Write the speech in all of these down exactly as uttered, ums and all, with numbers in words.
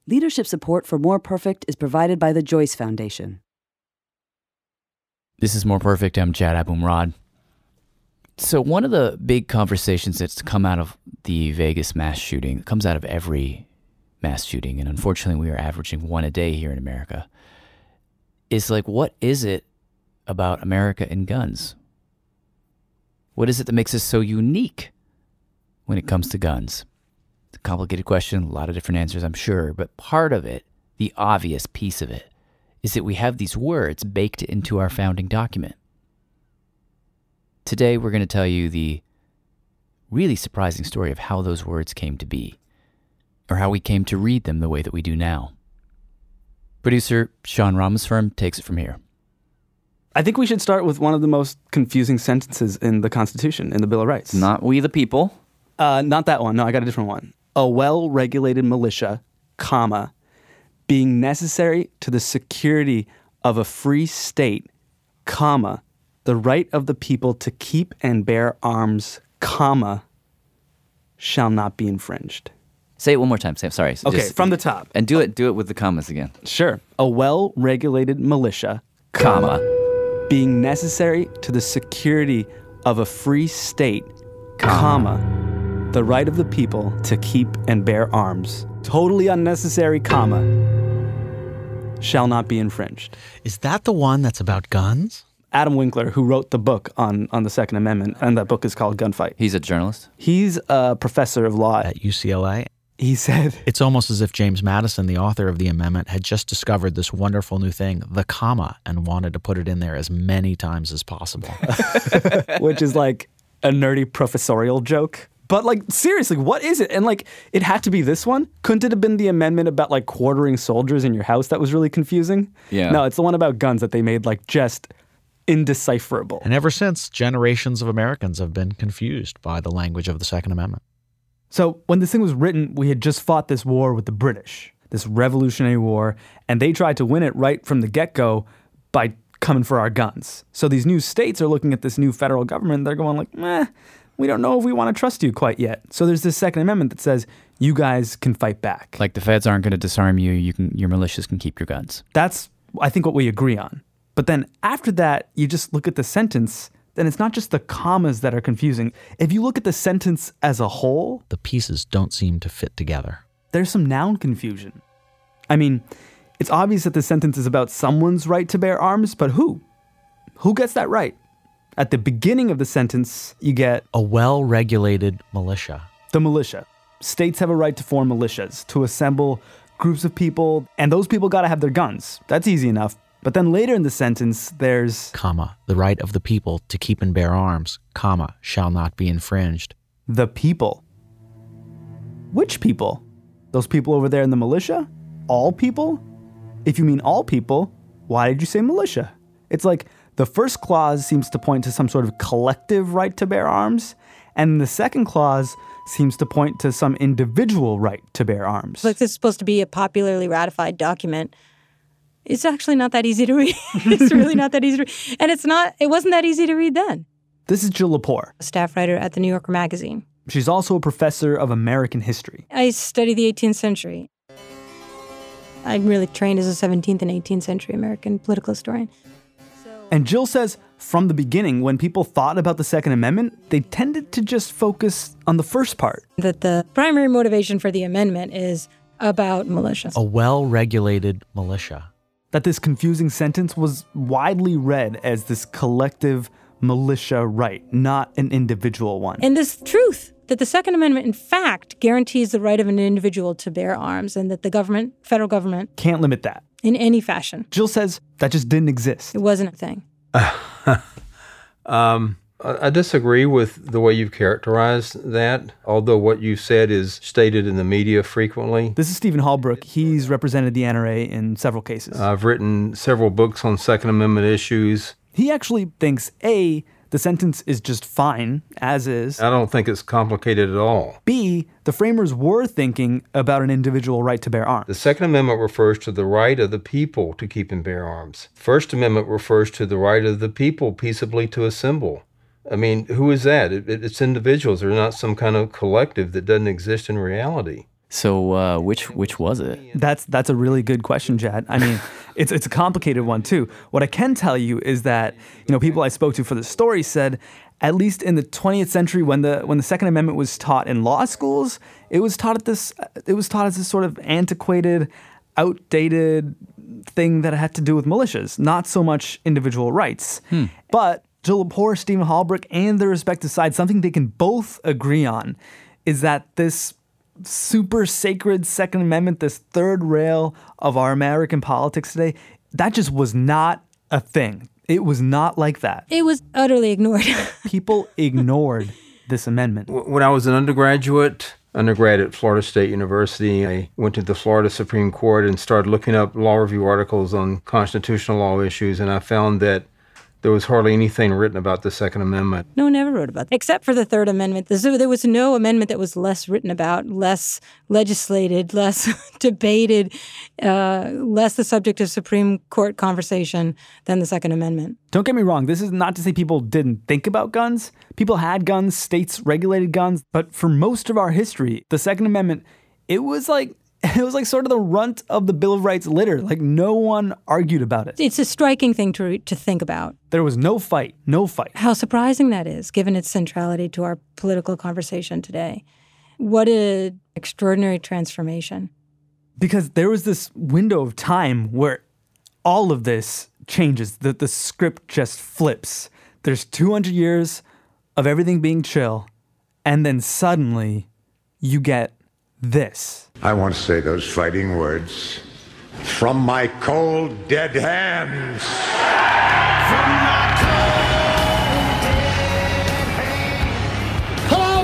Leadership support for More Perfect is provided by the Joyce Foundation. This is More Perfect. I'm Jad Abumrad. So one of the big conversations that's come out of the Vegas mass shooting, comes out of every mass shooting, and unfortunately we are averaging one a day here in America, is like, what is it about America and guns? What is it that makes us so unique when it comes to guns? It's a complicated question, a lot of different answers, I'm sure, but part of it, the obvious piece of it, is that we have these words baked into our founding document. Today, we're going to tell you the really surprising story of how those words came to be, or how we came to read them the way that we do now. Producer Sean Rameswaram takes it from here. I think we should start with one of the most confusing sentences in the Constitution, in the Bill of Rights. Not we the people. Uh, not that one. No, I got a different one. A well-regulated militia, comma, being necessary to the security of a free state, comma, the right of the people to keep and bear arms, comma, shall not be infringed. Say it one more time. Say, sorry. Okay, Just, from the top. And do it do it with the commas again. Sure. A well-regulated militia, comma, being necessary to the security of a free state, comma, the right of the people to keep and bear arms, totally unnecessary, comma, shall not be infringed. Is that the one that's about guns? Adam Winkler, who wrote the book on, on the Second Amendment, and that book is called Gunfight. He's a journalist? He's a professor of law At U C L A? He said, It's almost as if James Madison, the author of the amendment, had just discovered this wonderful new thing, the comma, and wanted to put it in there as many times as possible. which is like a nerdy professorial joke. But like, seriously, what is it? And like, it had to be this one? Couldn't it have been the amendment about like quartering soldiers in your house that was really confusing? Yeah. No, it's the one about guns that they made like just indecipherable. And ever since, generations of Americans have been confused by the language of the Second Amendment. So when this thing was written, we had just fought this war with the British, this Revolutionary War, and they tried to win it right from the get-go by coming for our guns. So these new states are looking at this new federal government, they're going like, meh, we don't know if we want to trust you quite yet. So there's this Second Amendment that says you guys can fight back. Like the feds aren't going to disarm you, you can, your militias can keep your guns. That's, I think, what we agree on. But then after that, you just look at the sentence, then it's not just the commas that are confusing. If you look at the sentence as a whole, The pieces don't seem to fit together. there's some noun confusion. I mean, it's obvious that the sentence is about someone's right to bear arms, but who? Who gets that right? At the beginning of the sentence, you get A well-regulated militia. the militia. States have a right to form militias, to assemble groups of people, and those people got to have their guns. That's easy enough. But then later in the sentence, there's Comma, the right of the people to keep and bear arms, comma, shall not be infringed. the people. Which people? Those people over there in the militia? All people? If you mean all people, why did you say militia? It's like the first clause seems to point to some sort of collective right to bear arms, and the second clause seems to point to some individual right to bear arms. Like this is supposed to be a popularly ratified document. It's actually not that easy to read. It's really not that easy to read. And it's not, it wasn't that easy to read then. This is Jill Lepore. A staff writer at the New Yorker magazine. She's also a professor of American history. I study the eighteenth century. I'm really trained as a seventeenth and eighteenth century American political historian. And Jill says from the beginning, when people thought about the Second Amendment, they tended to just focus on the first part. That the primary motivation for the amendment is about militias. A well-regulated militia. That this confusing sentence was widely read as this collective militia right, not an individual one. And this truth that the Second Amendment, in fact, guarantees the right of an individual to bear arms and that the government, federal government, can't limit that. In any fashion. Jill says that just didn't exist. It wasn't a thing. um, I disagree with the way you've characterized that, although what you said is stated in the media frequently. This is Stephen Halbrook. He's represented the N R A in several cases. I've written several books on Second Amendment issues. He actually thinks, A, the sentence is just fine, as is. I don't think it's complicated at all. B, the framers were thinking about an individual right to bear arms. The Second Amendment refers to the right of the people to keep and bear arms. First Amendment refers to the right of the people peaceably to assemble. I mean, who is that? It, it, it's individuals. They're not some kind of collective that doesn't exist in reality. So uh, which which was it? That's that's a really good question, Jad. I mean, it's it's a complicated one too. What I can tell you is that, you know, people I spoke to for the story said, at least in the twentieth century, when the when the Second Amendment was taught in law schools, it was taught at this it was taught as this sort of antiquated, outdated thing that had to do with militias, not so much individual rights. Hmm. But Jill Lepore, Stephen Halbrook, and their respective sides, something they can both agree on is that this super sacred Second Amendment, this third rail of our American politics today, that just was not a thing. It was not like that. It was utterly ignored. People ignored this amendment. When I was an undergraduate, undergrad at Florida State University, I went to the Florida Supreme Court and started looking up law review articles on constitutional law issues, and I found that there was hardly anything written about the Second Amendment. No one ever wrote about it, except for the Third Amendment. There was no amendment that was less written about, less legislated, less debated, uh, less the subject of Supreme Court conversation than the Second Amendment. Don't get me wrong. This is not to say people didn't think about guns. People had guns, states regulated guns. But for most of our history, the Second Amendment, it was like It was like sort of the runt of the Bill of Rights litter. Like, no one argued about it. It's a striking thing to to think about. There was no fight, no fight. How surprising that is, given its centrality to our political conversation today. What an extraordinary transformation. Because there was this window of time where all of this changes. The, the script just flips. There's two hundred years of everything being chill, and then suddenly you get this. I want to say those fighting words. From my cold, dead hands. From my cold, dead hands. Hello,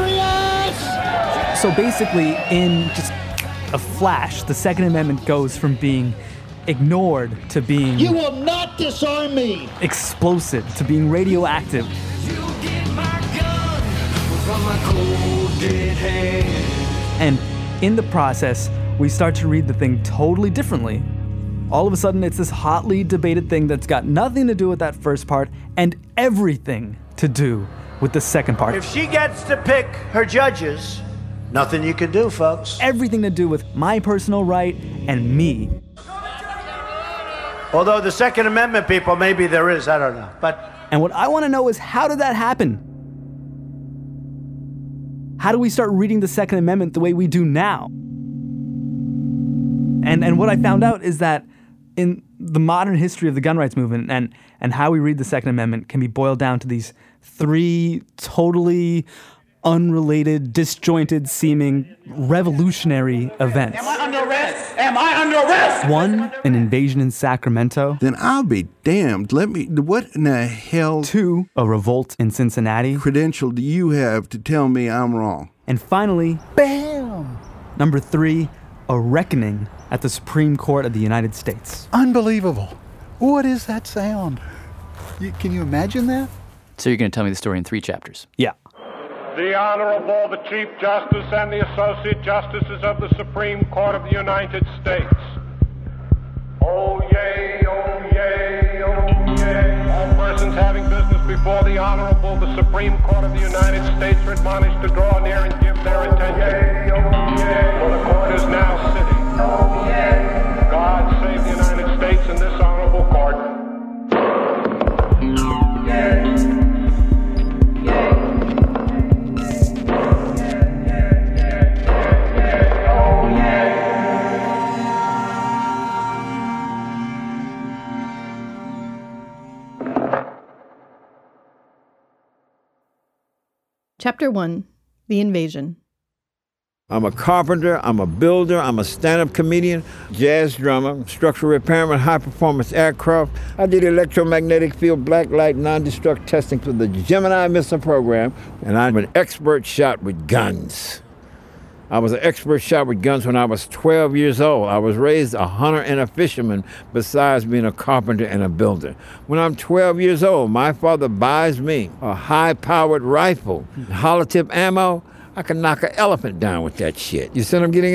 Patriots! So basically, in just a flash, the Second Amendment goes from being ignored to being... You will not disarm me! Explosive, to being radioactive. You get my gun from my cold, dead hands. And in the process, we start to read the thing totally differently. All of a sudden, it's this hotly debated thing that's got nothing to do with that first part and everything to do with the second part. If she gets to pick her judges, nothing you can do, folks. Everything to do with my personal right and me. Although the Second Amendment people, maybe there is, I don't know. But And what I want to know is, how did that happen? How do we start reading the Second Amendment the way we do now? And and what I found out is that in the modern history of the gun rights movement and, and how we read the Second Amendment can be boiled down to these three totally unrelated, disjointed seeming revolutionary events. Am I under arrest? Am I under arrest? One, an invasion in Sacramento. Then I'll be damned. Let me, what in the hell? Two, a revolt in Cincinnati. Credential do you have to tell me I'm wrong? And finally, bam! Number three, a reckoning at the Supreme Court of the United States. Unbelievable. What is that sound? You, can you imagine that? So you're going to tell me the story in three chapters? Yeah. The Honorable, the Chief Justice and the Associate Justices of the Supreme Court of the United States. Oh, yay, oh, yay, oh, yay. All persons having business before the Honorable, the Supreme Court of the United States are admonished to draw near and give their attention. Yay, oh, yay. For the court is now sitting. Oh, yay. God save the United States and this Honorable Court. Yay. Chapter one, The Invasion. I'm a carpenter, I'm a builder, I'm a stand-up comedian, jazz drummer, structural repairman, high-performance aircraft. I did electromagnetic field black light non-destruct testing for the Gemini missile program, and I'm an expert shot with guns. I was an expert shot with guns when I was twelve years old. I was raised a hunter and a fisherman besides being a carpenter and a builder. When I'm twelve years old, my father buys me a high-powered rifle, hollow-tip ammo. I can knock an elephant down with that shit. You see what I'm getting at?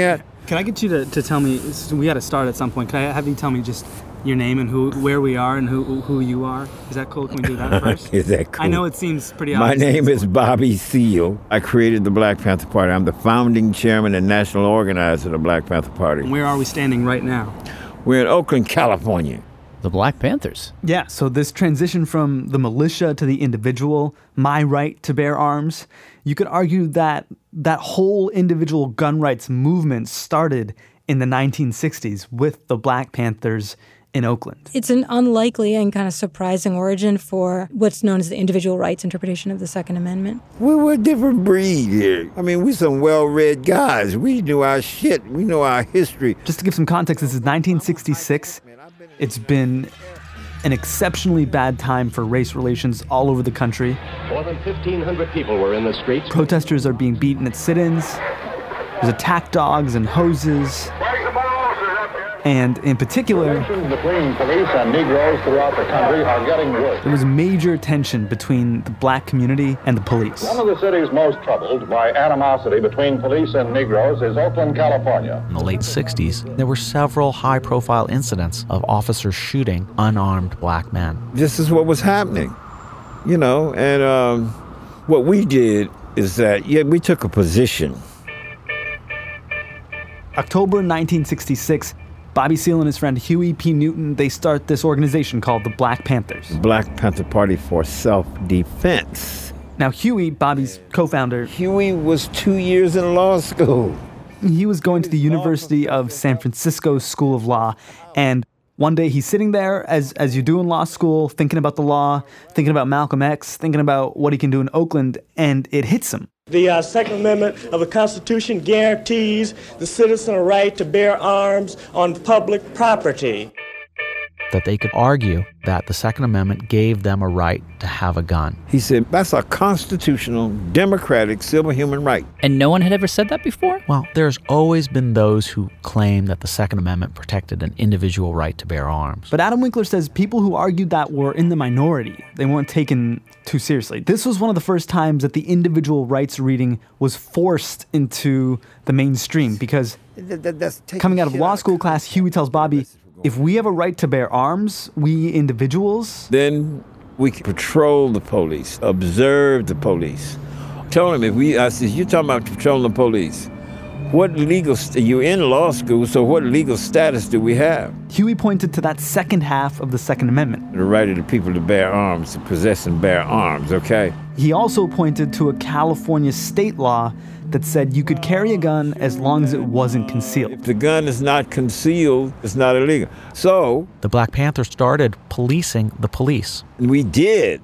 Can I get you to, to tell me, we got to start at some point, can I have you tell me just your name and who, where we are and who who you are? Is that cool? Can we do that first? Is that cool? I know it seems pretty My obvious. name is Bobby Seale. I created the Black Panther Party. I'm the founding chairman and national organizer of the Black Panther Party. Where are we standing right now? We're in Oakland, California. The Black Panthers. Yeah, so this transition from the militia to the individual, my right to bear arms, you could argue that that whole individual gun rights movement started in the nineteen sixties with the Black Panthers in Oakland. It's an unlikely and kind of surprising origin for what's known as the individual rights interpretation of the Second Amendment. We were a different breed here. I mean, we some well-read guys. We knew our shit. We know our history. Just to give some context, this is nineteen sixty-six. It's been an exceptionally bad time for race relations all over the country. More than fifteen hundred people were in the streets. Protesters are being beaten at sit-ins. There's attack dogs and hoses. And in particular, between police and Negroes throughout the country are getting worse. There was major tension between the black community and the police. One of the cities most troubled by animosity between police and Negroes is Oakland, California. In the late sixties, there were several high-profile incidents of officers shooting unarmed black men. This is what was happening, you know, and um, what we did is that, yeah, we took a position. October nineteen sixty-six, Bobby Seale and his friend Huey P. Newton, they start this organization called the Black Panthers. The Black Panther Party for Self-Defense. Now, Huey, Bobby's co-founder... Huey was two years in law school. He was going to the University of San Francisco School of Law, and one day he's sitting there, as, as you do in law school, thinking about the law, thinking about Malcolm X, thinking about what he can do in Oakland, and it hits him. The uh, Second Amendment of the Constitution guarantees the citizen a right to bear arms on public property. That they could argue that the Second Amendment gave them a right to have a gun. He said, that's a constitutional, democratic, civil human right. And no one had ever said that before? Well, there's always been those who claim that the Second Amendment protected an individual right to bear arms. But Adam Winkler says people who argued that were in the minority. They weren't taken too seriously. This was one of the first times that the individual rights reading was forced into the mainstream because coming out of law school class, Huey tells Bobby, if we have a right to bear arms, we individuals... Then we can patrol the police, observe the police. Tell him if we... I said, you're talking about patrolling the police. What legal... St- you're in law school, so what legal status do we have? Huey pointed to that second half of the Second Amendment. The right of the people to bear arms, to possess and bear arms, okay? He also pointed to a California state law that said you could carry a gun as long as it wasn't concealed. If the gun is not concealed, it's not illegal. So... The Black Panthers started policing the police. We did.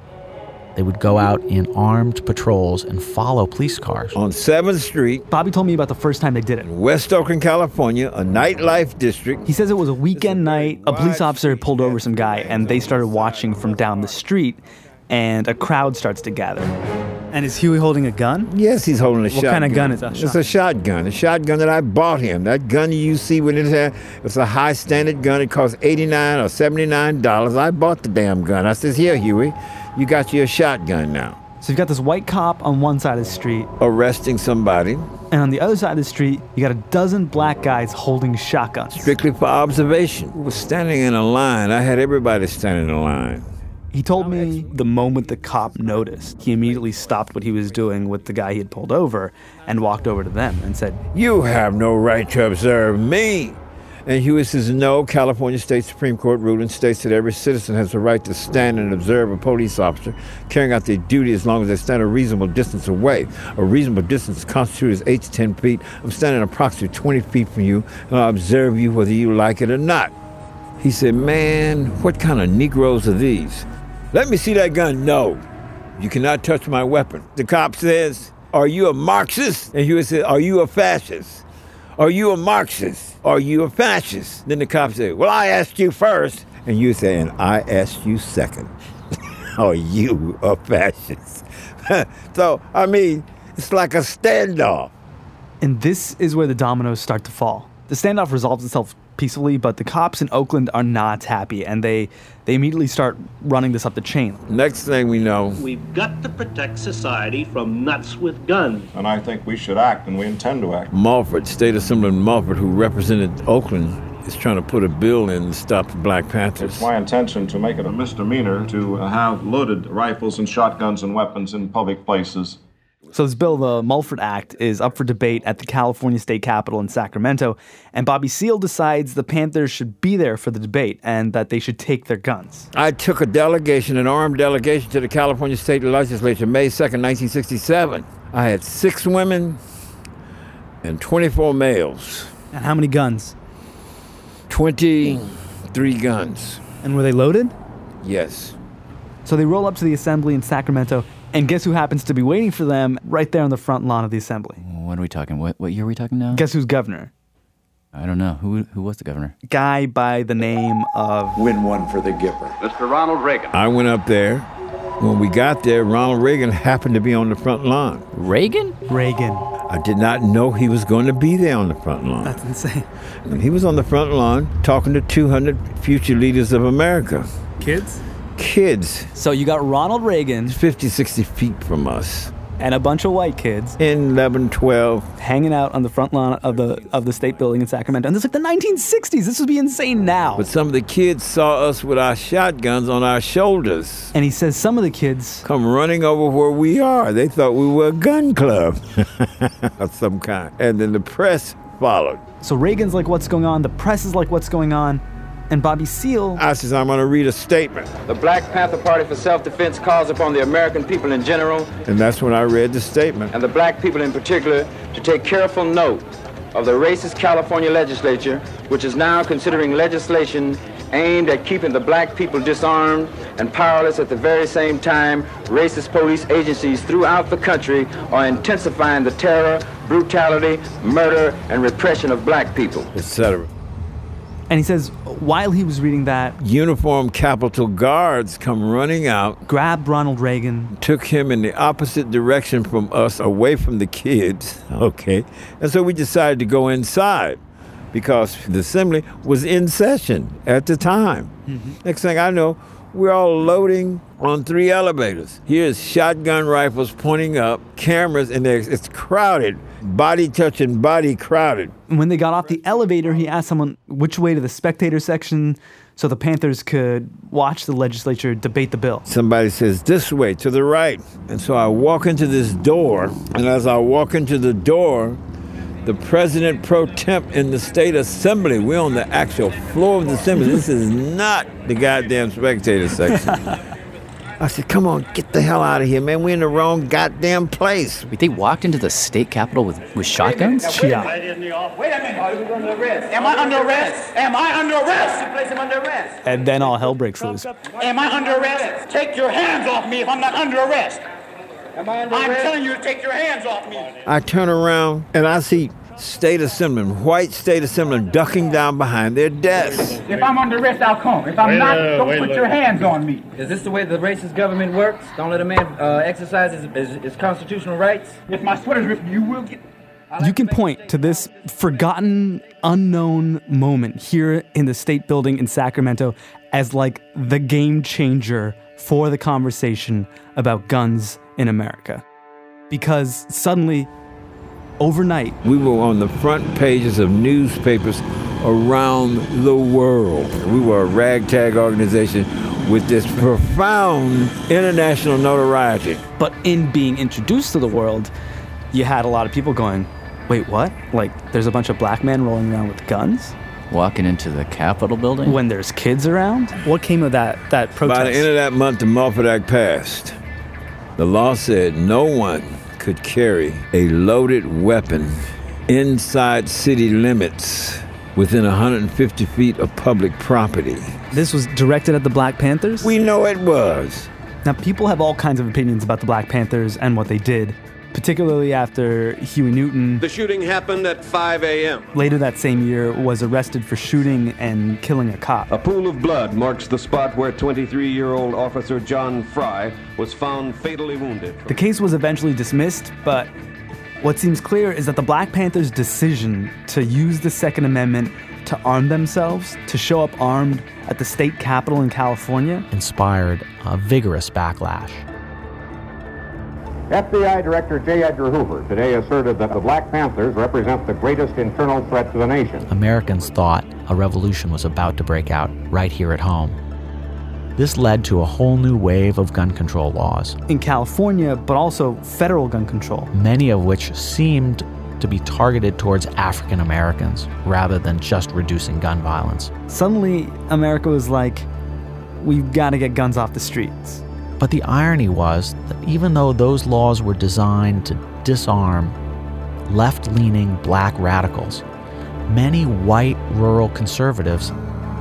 They would go out in armed patrols and follow police cars. On seventh Street. Bobby told me about the first time they did it. In West Oakland, California, a nightlife district. He says it was a weekend night. A police officer pulled over some guy, and they started watching from down the street, and a crowd starts to gather. And is Huey holding a gun? Yes, he's holding a what shotgun. What kind of gun is that? It's a shotgun. A shotgun that I bought him. That gun you see with it here, it's a high standard gun. It costs eighty-nine dollars or seventy-nine dollars. I bought the damn gun. I says, here, Huey, you got you a shotgun now. So you've got this white cop on one side of the street. Arresting somebody. And on the other side of the street, you got a dozen black guys holding shotguns. Strictly for observation. We were standing in a line. I had everybody standing in a line. He told me the moment the cop noticed, he immediately stopped what he was doing with the guy he had pulled over and walked over to them and said, you have no right to observe me. And Huey says, no, California State Supreme Court ruling states that every citizen has the right to stand and observe a police officer carrying out their duty as long as they stand a reasonable distance away. A reasonable distance constitutes eight to ten feet. I'm standing approximately twenty feet from you, and I'll observe you whether you like it or not. He said, man, what kind of Negroes are these? Let me see that gun. No, you cannot touch my weapon. The cop says, are you a Marxist? And Huey said, are you a fascist? Are you a Marxist? Are you a fascist? Then the cop said, well, I asked you first. And you said, and I asked you second. Are you a fascist? So, I mean, it's like a standoff. And this is where the dominoes start to fall. The standoff resolves itself peacefully, but the cops in Oakland are not happy, and they, they immediately start running this up the chain. Next thing we know, we've got to protect society from nuts with guns. And I think we should act, and we intend to act. Mulford, State Assemblyman Mulford, who represented Oakland, is trying to put a bill in to stop the Black Panthers. It's my intention to make it a misdemeanor to have loaded rifles and shotguns and weapons in public places. So this bill, the Mulford Act, is up for debate at the California State Capitol in Sacramento, and Bobby Seale decides the Panthers should be there for the debate and that they should take their guns. I took a delegation, an armed delegation, to the California State Legislature May second, nineteen sixty-seven. I had six women and twenty-four males. And how many guns? twenty-three guns. And were they loaded? Yes. So they roll up to the assembly in Sacramento, and guess who happens to be waiting for them right there on the front lawn of the assembly? What are we talking? What what year are we talking now? Guess who's governor? I don't know. Who who was the governor? Guy by the name of... Win one for the Gipper. Mister Ronald Reagan. I went up there. When we got there, Ronald Reagan happened to be on the front lawn. Reagan? Reagan. I did not know he was going to be there on the front lawn. That's insane. And he was on the front lawn talking to two hundred future leaders of America. Kids? Kids. So you got Ronald Reagan. fifty, sixty feet from us. And a bunch of white kids. In eleven, twelve. Hanging out on the front lawn of the of the state building in Sacramento. And this is like the nineteen sixties. This would be insane now. But some of the kids saw us with our shotguns on our shoulders. And he says some of the kids come running over where we are. They thought we were a gun club of some kind. And then the press followed. So Reagan's like, what's going on? The press is like, what's going on? And Bobby Seale... I says, I'm going to read a statement. The Black Panther Party for Self-Defense calls upon the American people in general... And that's when I read the statement. ...and the black people in particular to take careful note of the racist California legislature, which is now considering legislation aimed at keeping the black people disarmed and powerless at the very same time racist police agencies throughout the country are intensifying the terror, brutality, murder, and repression of black people, et cetera. And he says, while he was reading that, uniformed Capitol guards come running out, grabbed Ronald Reagan, took him in the opposite direction from us, away from the kids, okay? And so we decided to go inside because the assembly was in session at the time. Mm-hmm. Next thing I know, we're all loading on three elevators. Here's shotgun rifles pointing up, cameras, and it's crowded. Body touching body crowded. When they got off the elevator, he asked someone which way to the spectator section so the Panthers could watch the legislature debate the bill. Somebody says, this way, to the right. And so I walk into this door, and as I walk into the door, the president pro temp in the state assembly, we're on the actual floor of the assembly. This is not the goddamn spectator section. I said, come on, get the hell out of here, man. We're in the wrong goddamn place. Wait, they walked into the state capitol with, with shotguns? Yeah. Wait a minute. Are you under arrest? Am I under arrest? Am I under arrest? Place him under arrest. And then all hell breaks loose. Am I under arrest? Take your hands off me if I'm not under arrest. Am I under I'm arrest? telling you to take your hands off me. I turn around and I see state assemblymen, white state assemblymen ducking down behind their desks. If I'm under arrest, I'll come. If I'm wait not, don't wait, put wait. your hands on me. Is this the way the racist government works? Don't let a man uh, exercise his, his, his constitutional rights? If my sweater's ripped, you will get... Like you can point to this forgotten, unknown moment here in the state building in Sacramento as like the game changer for the conversation about guns in America. Because suddenly, overnight, we were on the front pages of newspapers around the world. We were a ragtag organization with this profound international notoriety. But in being introduced to the world, you had a lot of people going, wait, what? Like, there's a bunch of black men rolling around with guns? Walking into the Capitol building? When there's kids around? What came of that, that protest? By the end of that month, the Mulford Act passed. The law said no one could carry a loaded weapon inside city limits within one hundred fifty feet of public property. This was directed at the Black Panthers? We know it was. Now, people have all kinds of opinions about the Black Panthers and what they did, particularly after Huey Newton. The shooting happened at five a.m. Later that same year, was arrested for shooting and killing a cop. A pool of blood marks the spot where twenty-three-year-old Officer John Fry was found fatally wounded. The case was eventually dismissed, but What seems clear is that the Black Panthers' decision to use the Second Amendment to arm themselves, to show up armed at the state capitol in California, inspired a vigorous backlash. F B I Director J. Edgar Hoover today asserted that the Black Panthers represent the greatest internal threat to the nation. Americans thought a revolution was about to break out right here at home. This led to a whole new wave of gun control laws. In California, but also federal gun control. Many of which seemed to be targeted towards African Americans rather than just reducing gun violence. Suddenly, America was like, we've got to get guns off the streets. But the irony was that even though those laws were designed to disarm left-leaning black radicals, many white rural conservatives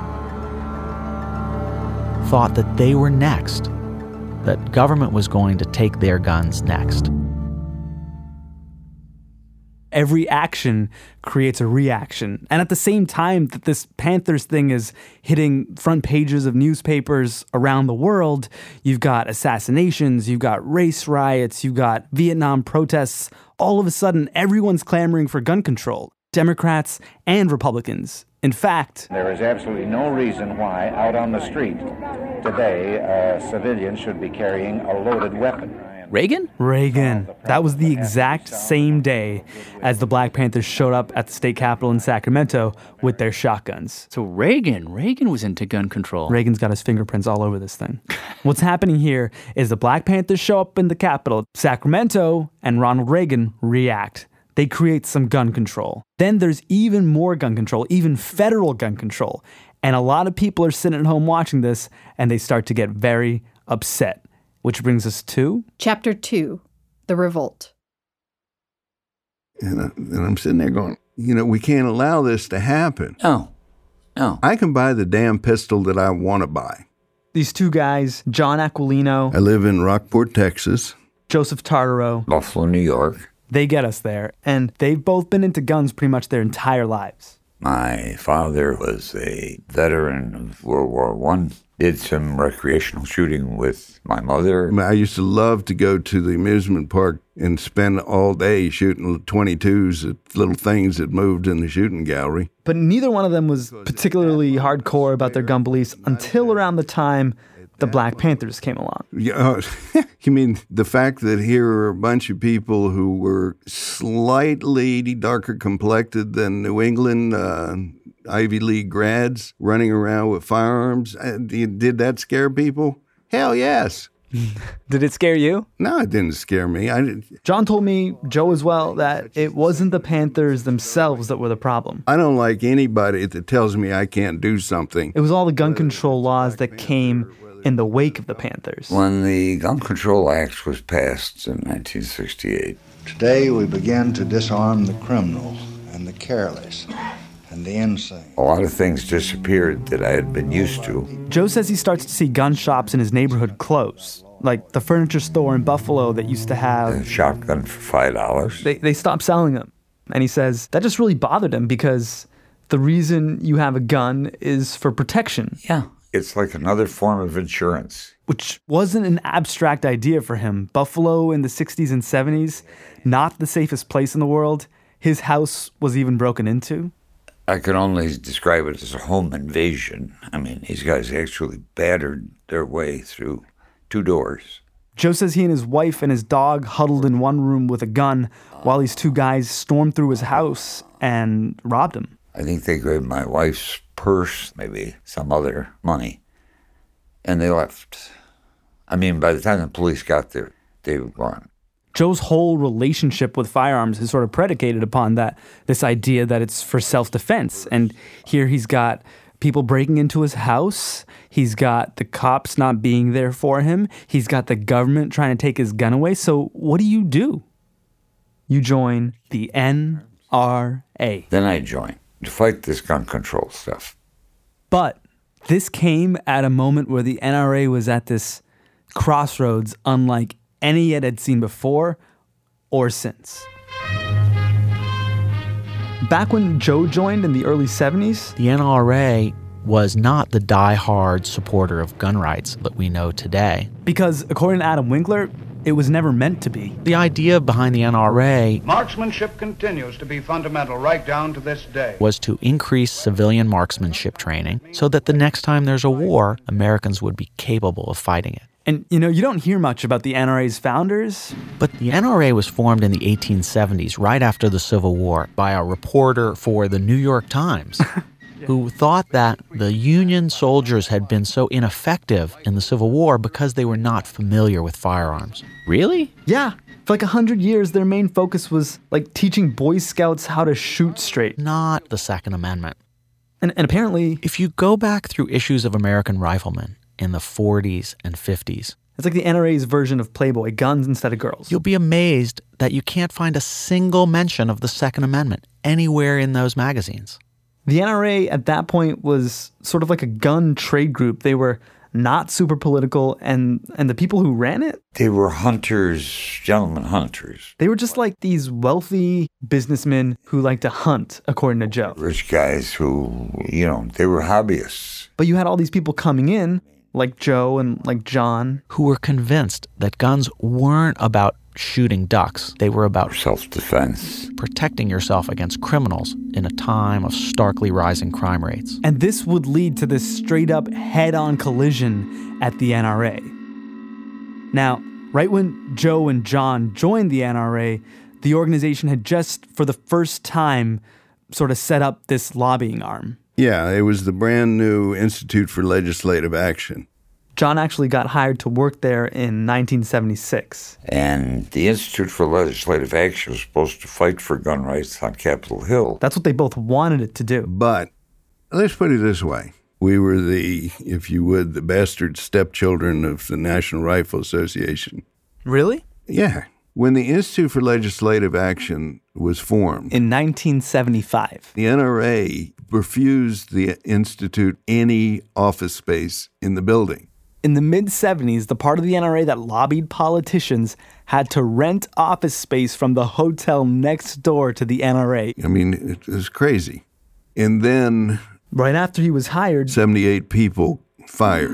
thought that they were next, that government was going to take their guns next. Every action creates a reaction. And at the same time that this Panthers thing is hitting front pages of newspapers around the world, you've got assassinations, you've got race riots, you've got Vietnam protests. All of a sudden, everyone's clamoring for gun control, Democrats and Republicans. In fact, there is absolutely no reason why out on the street today uh, civilians should be carrying a loaded weapon. Reagan? Reagan. That was the exact same day as the Black Panthers showed up at the state capitol in Sacramento with their shotguns. So Reagan, Reagan was into gun control. Reagan's got his fingerprints all over this thing. What's happening here is the Black Panthers show up in the Capitol, Sacramento, and Ronald Reagan react. They create some gun control. Then there's even more gun control, even federal gun control. And a lot of people are sitting at home watching this, and they start to get very upset. Which brings us to... Chapter two, The Revolt. And, I, and I'm sitting there going, you know, we can't allow this to happen. Oh, oh. I can buy the damn pistol that I want to buy. These two guys, John Aquilino... I live in Rockport, Texas. Joseph Tartaro... Buffalo, New York. They get us there, and they've both been into guns pretty much their entire lives. My father was a veteran of World War One. Did some recreational shooting with my mother. I used to love to go to the amusement park and spend all day shooting twenty-twos at little things that moved in the shooting gallery. But neither one of them was particularly hardcore about their gun beliefs until around the time the Black Panthers came along. Yeah, you mean the fact that here are a bunch of people who were slightly darker complected than New England uh, Ivy League grads running around with firearms? Did that scare people? Hell yes. Did it scare you? No, it didn't scare me. I didn't. John told me, Joe as well, that it wasn't the Panthers themselves that were the problem. I don't like anybody that tells me I can't do something. It was all the gun control laws that came in the wake of the Panthers. When the Gun Control Act was passed in nineteen sixty-eight. Today we begin to disarm the criminal and the careless and the insane. A lot of things disappeared that I had been used to. Joe says he starts to see gun shops in his neighborhood close, like the furniture store in Buffalo that used to have... A shotgun for five dollars. They, they stopped selling them. And he says that just really bothered him because the reason you have a gun is for protection. Yeah. It's like another form of insurance. Which wasn't an abstract idea for him. Buffalo in the sixties and seventies, not the safest place in the world. His house was even broken into. I can only describe it as a home invasion. I mean, these guys actually battered their way through two doors. Joe says he and his wife and his dog huddled in one room with a gun while these two guys stormed through his house and robbed him. I think they grabbed my wife's purse, maybe some other money, and they left. I mean, by the time the police got there, they were gone. Joe's whole relationship with firearms is sort of predicated upon that, this idea that it's for self-defense. And here he's got people breaking into his house. He's got the cops not being there for him. He's got the government trying to take his gun away. So what do you do? You join the N R A. Then I joined to fight this gun control stuff. But this came at a moment where the N R A was at this crossroads unlike any it had seen before or since. Back when Joe joined in the early seventies, the N R A was not the die-hard supporter of gun rights that we know today. Because according to Adam Winkler, it was never meant to be. The idea behind the N R A Marksmanship continues to be fundamental right down to this day. was to increase civilian marksmanship training so that the next time there's a war, Americans would be capable of fighting it. And, you know, you don't hear much about the N R A's founders. But the N R A was formed in the eighteen seventies, right after the Civil War, by a reporter for the New York Times who thought that the Union soldiers had been so ineffective in the Civil War because they were not familiar with firearms. Really? Yeah. For like a hundred years, their main focus was like teaching Boy Scouts how to shoot straight. Not the Second Amendment. And, and apparently, if you go back through issues of American Rifleman in the forties and fifties, it's like the N R A's version of Playboy, guns instead of girls. You'll be amazed that you can't find a single mention of the Second Amendment anywhere in those magazines. The N R A at that point was sort of like a gun trade group. They were not super political, and, and the people who ran it, They were hunters, gentlemen hunters. they were just like these wealthy businessmen who like to hunt, according to Joe. Rich guys who, you know, they were hobbyists. But you had all these people coming in, like Joe and like John, who were convinced that guns weren't about shooting ducks. They were about self-defense, protecting yourself against criminals in a time of starkly rising crime rates. And this would lead to this straight-up head-on collision at the N R A. Now, right when Joe and John joined the N R A, the organization had just, for the first time, sort of set up this lobbying arm. Yeah, it was the brand new Institute for Legislative Action. John actually got hired to work there in nineteen seventy-six. And the Institute for Legislative Action was supposed to fight for gun rights on Capitol Hill. That's what they both wanted it to do. But let's put it this way. We were the, if you would, the bastard stepchildren of the National Rifle Association. Really? Yeah. When the Institute for Legislative Action was formed in nineteen seventy-five, the N R A refused the Institute any office space in the building. In the mid-seventies, the part of the N R A that lobbied politicians had to rent office space from the hotel next door to the N R A. I mean, it was crazy. And then, right after he was hired, seventy-eight people fired.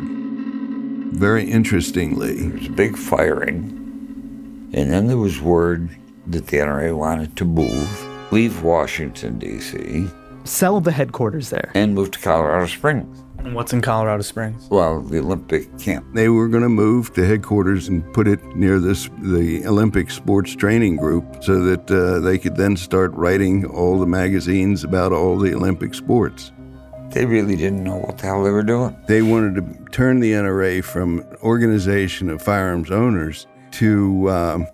Very interestingly, there was a big firing. And then there was word that the N R A wanted to move, leave Washington, D C, sell the headquarters there, and move to Colorado Springs. And what's in Colorado Springs? Well, the Olympic camp. They were going to move the headquarters and put it near this the Olympic Sports Training Group so that uh, they could then start writing all the magazines about all the Olympic sports. They really didn't know what the hell they were doing. They wanted to turn the N R A from an organization of firearms owners to um,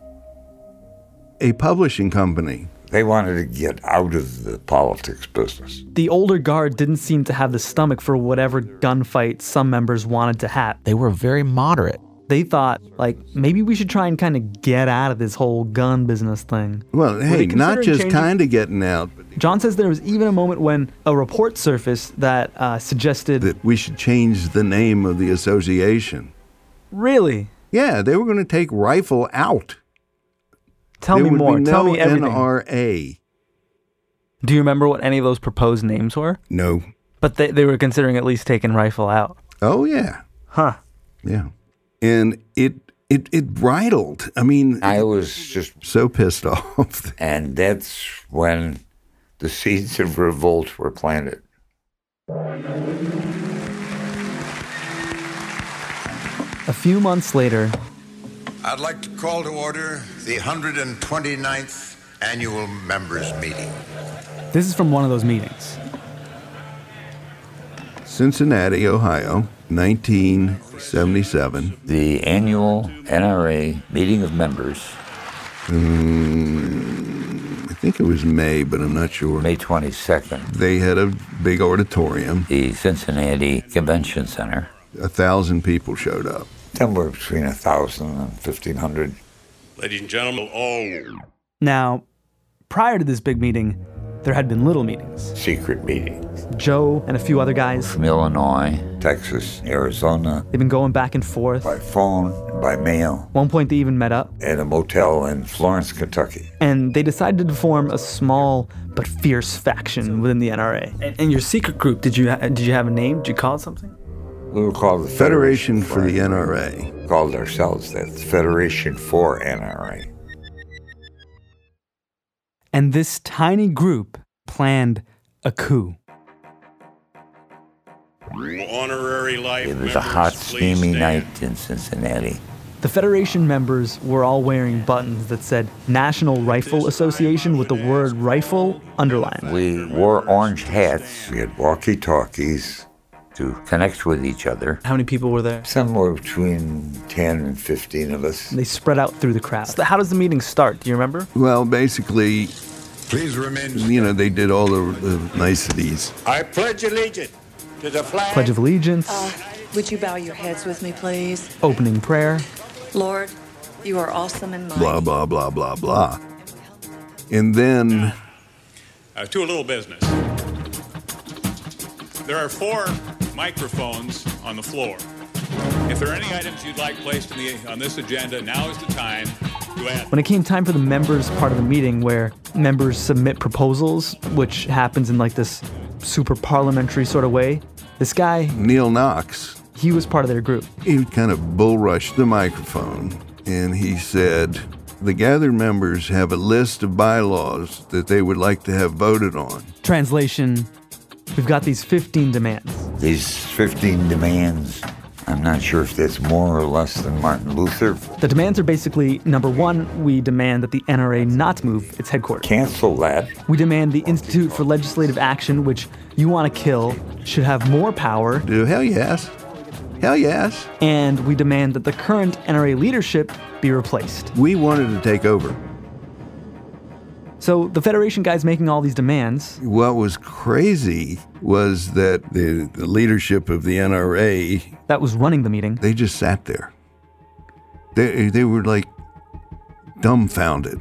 a publishing company. They wanted to get out of the politics business. The older guard didn't seem to have the stomach for whatever gunfight some members wanted to have. They were very moderate. They thought, like, maybe we should try and kind of get out of this whole gun business thing. Well, hey, not just kind of getting out. John says there was even a moment when a report surfaced that uh, suggested that we should change the name of the association. Really? Yeah, they were going to take rifle out. Tell there me would more. Be Tell no me everything. N R A. Do you remember what any of those proposed names were? No. But they, they were considering at least taking rifle out. Oh, yeah. Huh. Yeah. And it it it bridled. I mean, I was just so pissed off. And that's when the seeds of revolt were planted. A few months later, I'd like to call to order the one hundred twenty-ninth Annual Members Meeting. This is from one of those meetings. Cincinnati, Ohio, nineteen seventy-seven. The annual N R A meeting of members. Um, I think it was May, but I'm not sure. May twenty-second. They had a big auditorium. The Cincinnati Convention Center. A thousand people showed up. Somewhere between a thousand and fifteen hundred. Ladies and gentlemen, all. Now, prior to this big meeting, there had been little meetings. Secret meetings. Joe and a few other guys. From Illinois, Texas, Arizona. They've been going back and forth. By phone, and by mail. One point they even met up. At a motel in Florence, Kentucky. And they decided to form a small but fierce faction within the N R A. And, and your secret group, did you ha- did you have a name? Did you call it something? We were called the Federation, Federation for the the N R A. called ourselves that, Federation for N R A. And this tiny group planned a coup. Honorary life It was a hot, steamy night in Cincinnati. The Federation members were all wearing buttons that said National Rifle Association with the word rifle underlined. We wore orange hats. We had walkie-talkies to connect with each other. How many people were there? Somewhere between ten and fifteen of us. They spread out through the crowd. So how does the meeting start? Do you remember? Well, basically, Please remain. you know, they did all the, the niceties. I pledge allegiance to the flag. Pledge of Allegiance, Uh, would you bow your heads with me, please? opening prayer. Lord, you are awesome and mighty. Blah, blah, blah, blah, blah. And then Uh, to a little business. There are four microphones on the floor. If there are any items you'd like placed in the, on this agenda, now is the time to add. When it came time for the members part of the meeting where members submit proposals, which happens in like this super parliamentary sort of way, this guy, Neil Knox, he was part of their group. he kind of bull rushed the microphone and he said, the gathered members have a list of bylaws that they would like to have voted on. Translation, we've got these fifteen demands. These fifteen demands, I'm not sure if that's more or less than Martin Luther. The demands are basically, number one, we demand that the N R A not move its headquarters. Cancel that. We demand the Institute for Legislative Action, which you want to kill, should have more power. Do hell yes. Hell yes. And we demand that the current N R A leadership be replaced. We wanted to take over. So the Federation guys making all these demands. What was crazy was that the, the leadership of the N R A, that was running the meeting, they just sat there. They, they were like dumbfounded.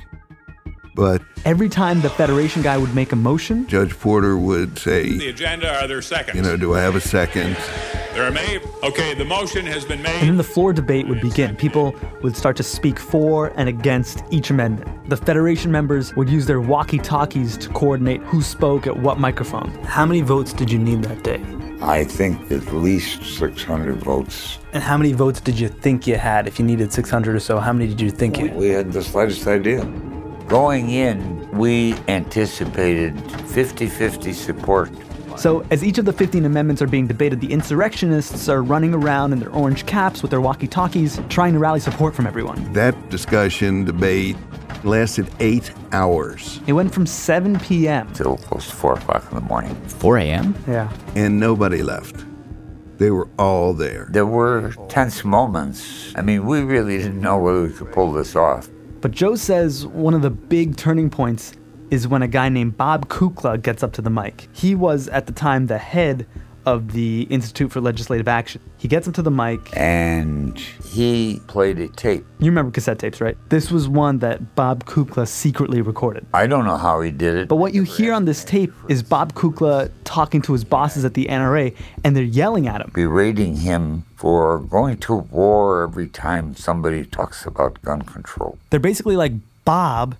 But every time the Federation guy would make a motion, Judge Porter would say, The agenda, are there seconds? you know, do I have a second? There are made. Okay, the motion has been made. and then the floor debate would begin. People would start to speak for and against each amendment. The Federation members would use their walkie-talkies to coordinate who spoke at what microphone. How many votes did you need that day? I think at least six hundred votes. And how many votes did you think you had? If you needed six hundred or so, how many did you think you had? We had the slightest idea. Going in, we anticipated fifty-fifty support. So as each of the fifteen amendments are being debated, the insurrectionists are running around in their orange caps with their walkie-talkies, trying to rally support from everyone. That discussion, debate, lasted eight hours. It went from seven p.m. till close to four o'clock in the morning. four a.m.? Yeah. And nobody left. They were all there. There were tense moments. I mean, we really didn't know whether we could pull this off. But Joe says one of the big turning points is when a guy named Bob Kukla gets up to the mic. He was, at the time, the head of the Institute for Legislative Action. He gets up to the mic. And he played a tape. You remember cassette tapes, right? This was one that Bob Kukla secretly recorded. I don't know how he did it. But what you hear on this tape is Bob Kukla talking to his bosses at the N R A, and they're yelling at him. Berating him for going to war every time somebody talks about gun control. They're basically like, Bob,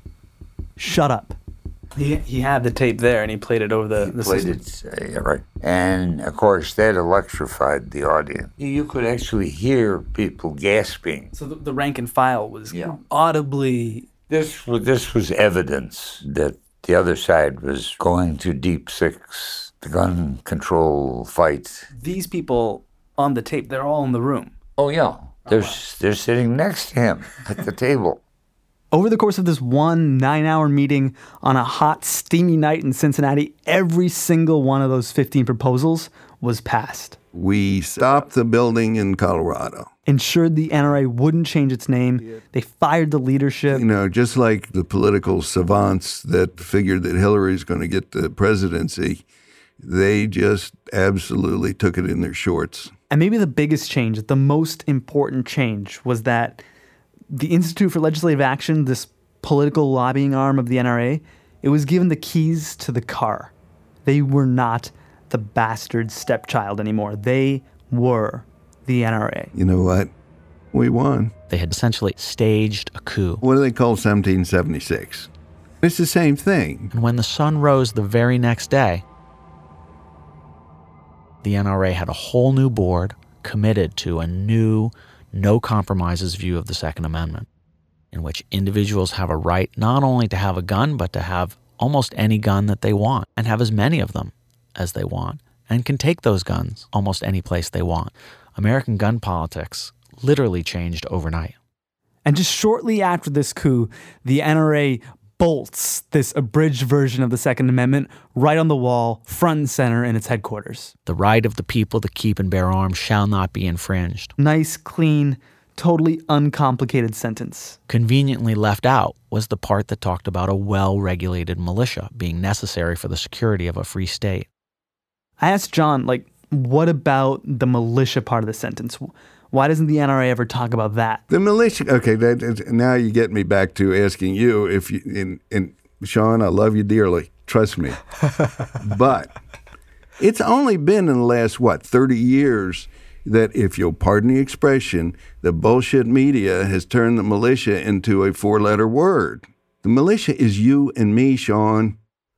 shut up. He he had the tape there, and he played it over the, he the played system. it, uh, right. And, of course, that electrified the audience. You could actually hear people gasping. So the, the rank and file was yeah. audibly... This, this was evidence that the other side was going to deep six, the gun control fight. These people on the tape, they're all in the room. Oh, yeah. They're, they're sitting next to him at the table. Over the course of this one nine-hour meeting on a hot, steamy night in Cincinnati, every single one of those fifteen proposals was passed. We stopped the building in Colorado. Ensured the N R A wouldn't change its name. They fired the leadership. You know, just like the political savants that figured that Hillary's going to get the presidency, they just absolutely took it in their shorts. And maybe the biggest change, the most important change, was that the Institute for Legislative Action, this political lobbying arm of the N R A, it was given the keys to the car. They were not the bastard stepchild anymore. They were the N R A. You know what? We won. They had essentially staged a coup. What do they call seventeen seventy-six? It's the same thing. And when the sun rose the very next day, the N R A had a whole new board committed to a new no compromises view of the Second Amendment, in which individuals have a right not only to have a gun, but to have almost any gun that they want and have as many of them as they want and can take those guns almost any place they want. American gun politics literally changed overnight. And just shortly after this coup, the N R A bolts this abridged version of the Second Amendment right on the wall, front and center in its headquarters. The right of the people to keep and bear arms shall not be infringed. Nice, clean, totally uncomplicated sentence. Conveniently left out was the part that talked about a well-regulated militia being necessary for the security of a free state. I asked John, like, what about the militia part of the sentence? Why doesn't the N R A ever talk about that? The militia, okay, that, now you get me back to asking you if you, and, and Sean, I love you dearly, trust me. But it's only been in the last, what, thirty years that, if you'll pardon the expression, the bullshit media has turned the militia into a four-letter word. The militia is you and me, Sean.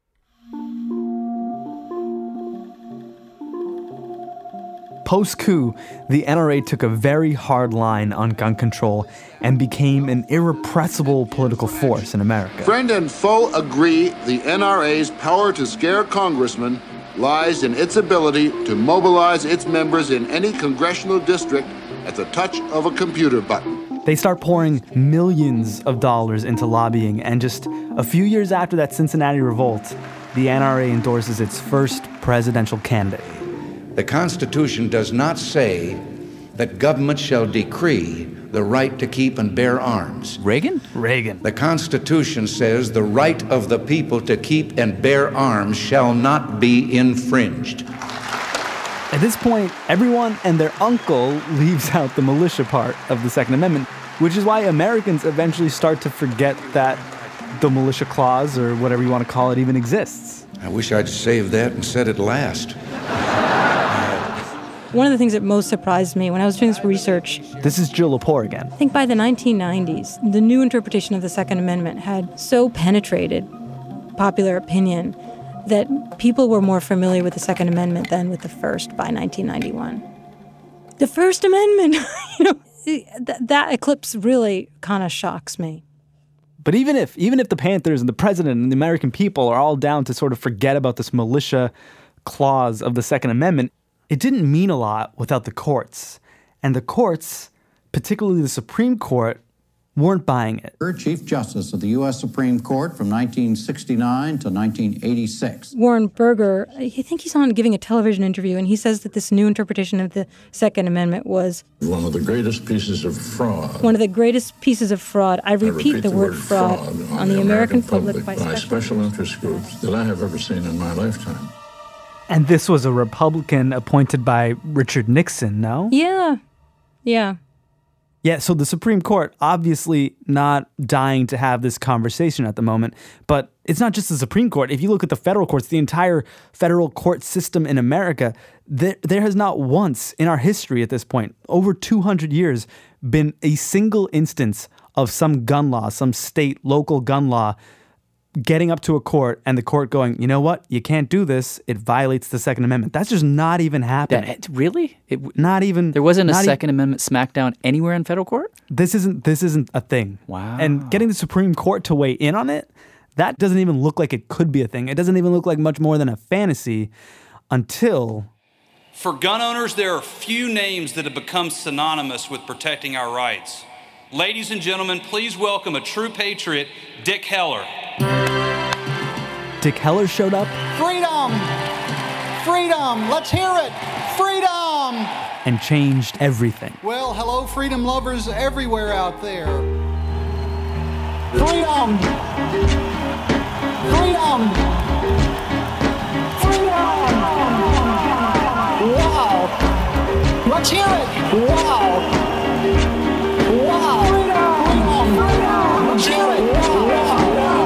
Post-coup, the N R A took a very hard line on gun control and became an irrepressible political force in America. Friend and foe agree the N R A's power to scare congressmen lies in its ability to mobilize its members in any congressional district at the touch of a computer button. They start pouring millions of dollars into lobbying, and just a few years after that Cincinnati revolt, the N R A endorses its first presidential candidate. The Constitution does not say that government shall decree the right to keep and bear arms. Reagan? Reagan. The Constitution says the right of the people to keep and bear arms shall not be infringed. At this point, everyone and their uncle leaves out the militia part of the Second Amendment, which is why Americans eventually start to forget that the militia clause, or whatever you want to call it, even exists. I wish I'd saved that and said it last. One of the things that most surprised me when I was doing this research... This is Jill Lepore again. I think by the nineteen nineties, the new interpretation of the Second Amendment had so penetrated popular opinion that people were more familiar with the Second Amendment than with the First by nineteen ninety-one. The First Amendment, you know, th- that eclipse really kind of shocks me. But even if even if the Panthers and the president and the American people are all down to sort of forget about this militia clause of the Second Amendment, it didn't mean a lot without the courts. And the courts, particularly the Supreme Court, weren't buying it. Chief Justice of the U S Supreme Court from nineteen sixty-nine to nineteen eighty-six. Warren Burger, I think he's on giving a television interview, and he says that this new interpretation of the Second Amendment was one of the greatest pieces of fraud. One of the greatest pieces of fraud. I repeat, I repeat the, the word, word fraud, fraud on, on the, the American, American public, public by, by special, special interest groups that I have ever seen in my lifetime. And this was a Republican appointed by Richard Nixon, no? Yeah. Yeah. Yeah, so the Supreme Court, obviously not dying to have this conversation at the moment, but it's not just the Supreme Court. If you look at the federal courts, the entire federal court system in America, there, there has not once in our history at this point, over two hundred years, been a single instance of some gun law, some state, local gun law, getting up to a court and the court going, you know what, you can't do this. It violates the Second Amendment. That's just not even happening. That, really? It, not even. There wasn't a e- Second Amendment smackdown anywhere in federal court? This isn't. This isn't a thing. Wow. And getting the Supreme Court to weigh in on it, that doesn't even look like it could be a thing. It doesn't even look like much more than a fantasy until. For gun owners, there are few names that have become synonymous with protecting our rights. Ladies and gentlemen, please welcome a true patriot, Dick Heller. Dick Heller showed up. Freedom! Freedom! Let's hear it! Freedom! And changed everything. Well, hello, freedom lovers everywhere out there. Freedom! Freedom! Freedom! Wow! Let's hear it! Wow! Wow! Freedom! Freedom! Let's hear it! Wow!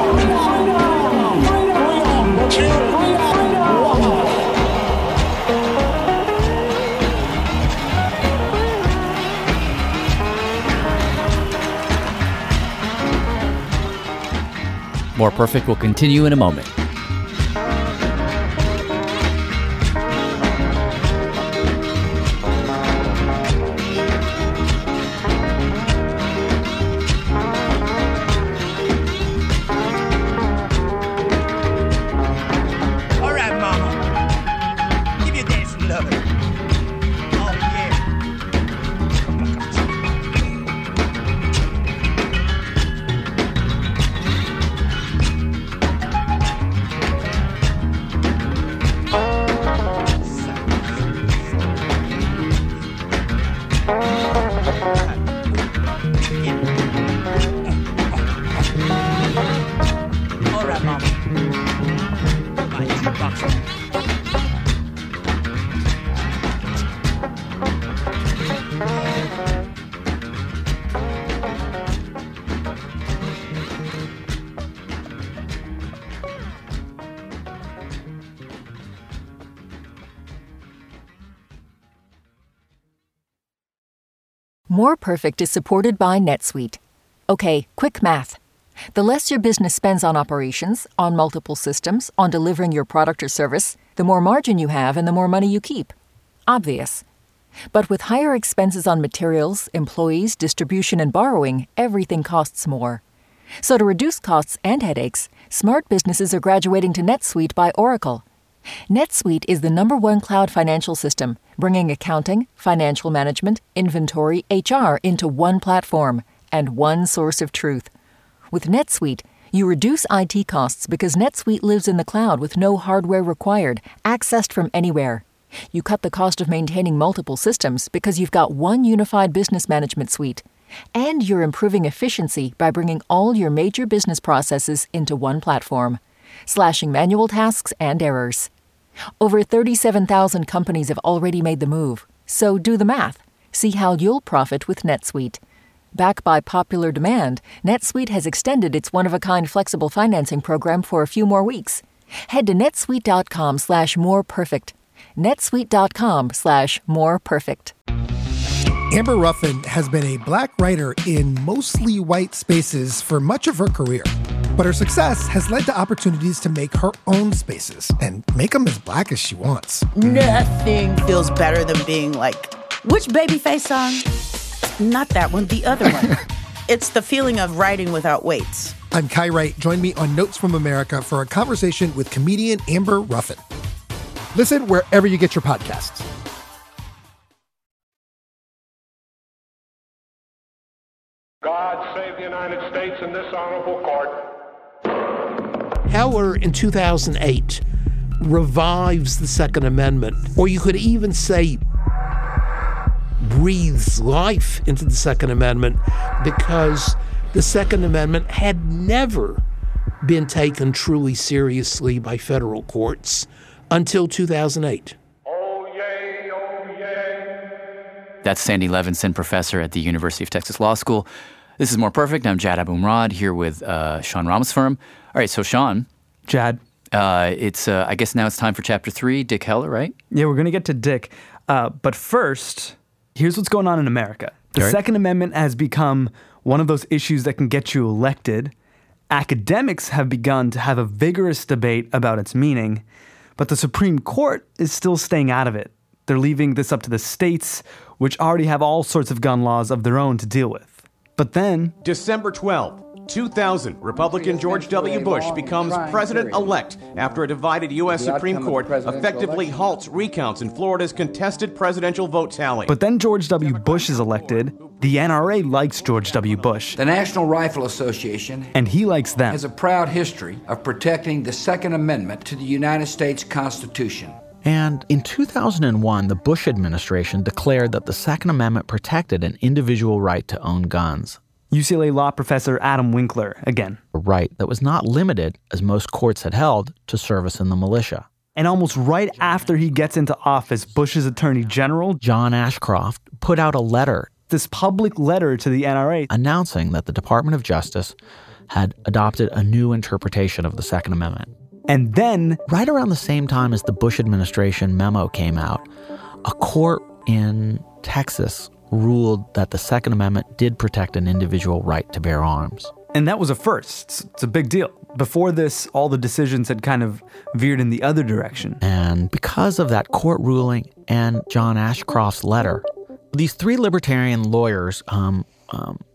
More Perfect will continue in a moment. love it. Oh, yeah. All right, mama. My jukebox. More Perfect is supported by NetSuite. Okay, quick math. The less your business spends on operations, on multiple systems, on delivering your product or service, the more margin you have and the more money you keep. Obvious. But with higher expenses on materials, employees, distribution, and borrowing, everything costs more. So to reduce costs and headaches, smart businesses are graduating to NetSuite by Oracle. NetSuite is the number one cloud financial system, bringing accounting, financial management, inventory, H R into one platform and one source of truth. With NetSuite, you reduce I T costs because NetSuite lives in the cloud with no hardware required, accessed from anywhere. You cut the cost of maintaining multiple systems because you've got one unified business management suite. And you're improving efficiency by bringing all your major business processes into one platform, slashing manual tasks and errors. Over thirty-seven thousand companies have already made the move, so do the math. See how you'll profit with NetSuite. Backed by popular demand, NetSuite has extended its one-of-a-kind flexible financing program for a few more weeks. Head to netsuite.com slash more perfect. netsuite.com slash more perfect. Amber Ruffin has been a black writer in mostly white spaces for much of her career. But her success has led to opportunities to make her own spaces and make them as black as she wants. Nothing feels better than being like, which Babyface song? Not that one, the other one. It's the feeling of writing without weights. I'm Kai Wright. Join me on Notes from America for a conversation with comedian Amber Ruffin. Listen wherever you get your podcasts. God save the United States and this honorable court. Heller, in two thousand eight, revives the Second Amendment, or you could even say breathes life into the Second Amendment, because the Second Amendment had never been taken truly seriously by federal courts until two thousand eight. Oh, yay, oh, yay. That's Sandy Levinson, professor at the University of Texas Law School. This is More Perfect. I'm Jad Abumrad here with uh, Sean Rameswaram. All right, so Sean. Jad. Uh, it's uh, I guess now it's time for Chapter three, Dick Heller, right? Yeah, we're going to get to Dick. Uh, but first, here's what's going on in America. The Right. Second Amendment has become one of those issues that can get you elected. Academics have begun to have a vigorous debate about its meaning, but the Supreme Court is still staying out of it. They're leaving this up to the states, which already have all sorts of gun laws of their own to deal with. But then, December twelfth, two thousand, Republican George W. Bush becomes president-elect after a divided U S Supreme Court effectively halts recounts in Florida's contested presidential vote tally. But then George W. Bush is elected. The N R A likes George W. Bush. The National Rifle Association And he likes them. has a proud history of protecting the Second Amendment to the United States Constitution. And in two thousand one, the Bush administration declared that the Second Amendment protected an individual right to own guns. U C L A law professor Adam Winkler, again. A right that was not limited, as most courts had held, to service in the militia. And almost right after he gets into office, Bush's Attorney General, John Ashcroft, put out a letter, this public letter to the N R A, announcing that the Department of Justice had adopted a new interpretation of the Second Amendment. And then, right around the same time as the Bush administration memo came out, a court in Texas ruled that the Second Amendment did protect an individual right to bear arms. And that was a first. It's, it's a big deal. Before this, all the decisions had kind of veered in the other direction. And because of that court ruling and John Ashcroft's letter, these three libertarian lawyers um, um,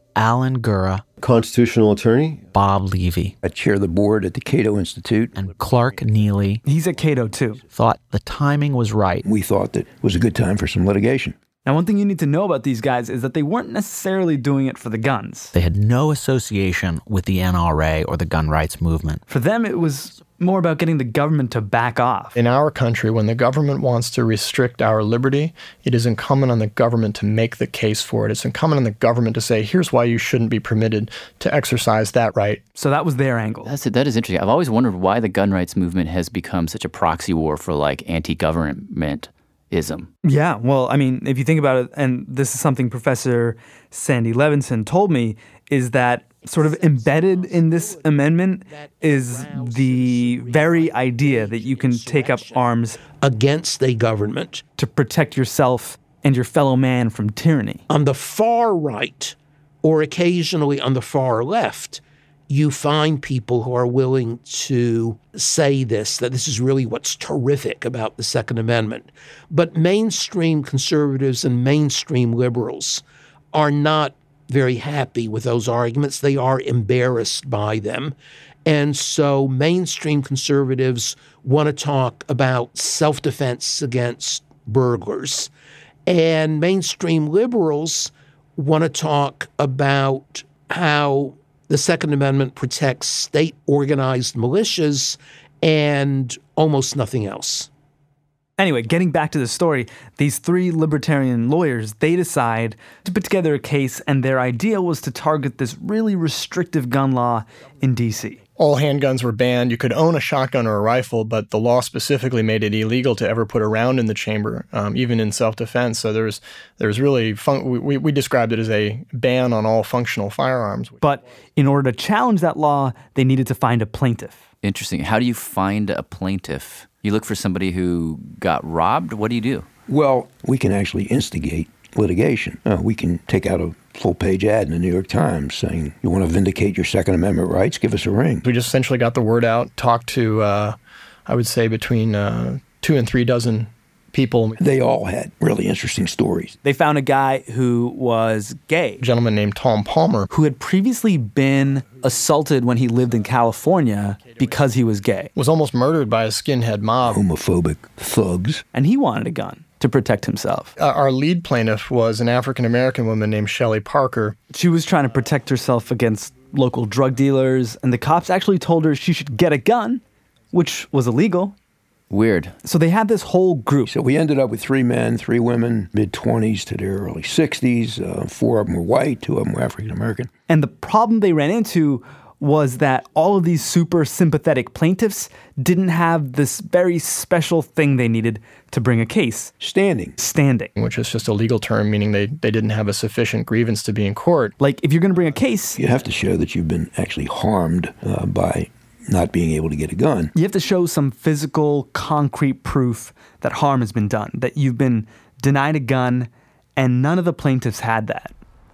Alan Gura, constitutional attorney, Bob Levy. I chair the board at the Cato Institute. And Clark Neely. He's at Cato, too. Thought the timing was right. We thought that it was a good time for some litigation. Now, one thing you need to know about these guys is that they weren't necessarily doing it for the guns. They had no association with the N R A or the gun rights movement. For them, it was more about getting the government to back off. In our country, when the government wants to restrict our liberty, it is incumbent on the government to make the case for it. It's incumbent on the government to say, here's why you shouldn't be permitted to exercise that right. So that was their angle. That's it. That is interesting. I've always wondered why the gun rights movement has become such a proxy war for like anti-government-ism. Yeah, well, I mean, if you think about it, and this is something Professor Sandy Levinson told me, is that sort of embedded in this amendment is the very idea that you can take up arms against a government to protect yourself and your fellow man from tyranny. On the far right, or occasionally on the far left, you find people who are willing to say this, that this is really what's terrific about the Second Amendment. But mainstream conservatives and mainstream liberals are not very happy with those arguments. They are embarrassed by them. And so mainstream conservatives want to talk about self-defense against burglars. And mainstream liberals want to talk about how the Second Amendment protects state-organized militias and almost nothing else. Anyway, getting back to the story, these three libertarian lawyers, they decide to put together a case, and their idea was to target this really restrictive gun law in D C. All handguns were banned. You could own a shotgun or a rifle, but the law specifically made it illegal to ever put a round in the chamber, um, even in self-defense. So there's there's really, fun- we, we described it as a ban on all functional firearms. But in order to challenge that law, they needed to find a plaintiff. Interesting. How do you find a plaintiff? You look for somebody who got robbed? What do you do? Well, we can actually instigate litigation. Uh, we can take out a full-page ad in the New York Times saying, you want to vindicate your Second Amendment rights? Give us a ring. We just essentially got the word out, talked to, uh, I would say, between uh, two and three dozen people. They all had really interesting stories. They found a guy who was gay. A gentleman named Tom Palmer. Who had previously been assaulted when he lived in California because he was gay. Was almost murdered by a skinhead mob. Homophobic thugs. And he wanted a gun to protect himself. Uh, our lead plaintiff was an African-American woman named Shelley Parker. She was trying to protect herself against local drug dealers, and the cops actually told her she should get a gun, which was illegal. Weird. So they had this whole group. So we ended up with three men, three women, mid-twenties to their early sixties. Uh, four of them were white, two of them were African-American. And the problem they ran into was that all of these super sympathetic plaintiffs didn't have this very special thing they needed to bring a case. Standing. Standing. Which is just a legal term, meaning they, they didn't have a sufficient grievance to be in court. Like, if you're going to bring a case... You have to show that you've been actually harmed uh, by not being able to get a gun. You have to show some physical, concrete proof that harm has been done, that you've been denied a gun, and none of the plaintiffs had that.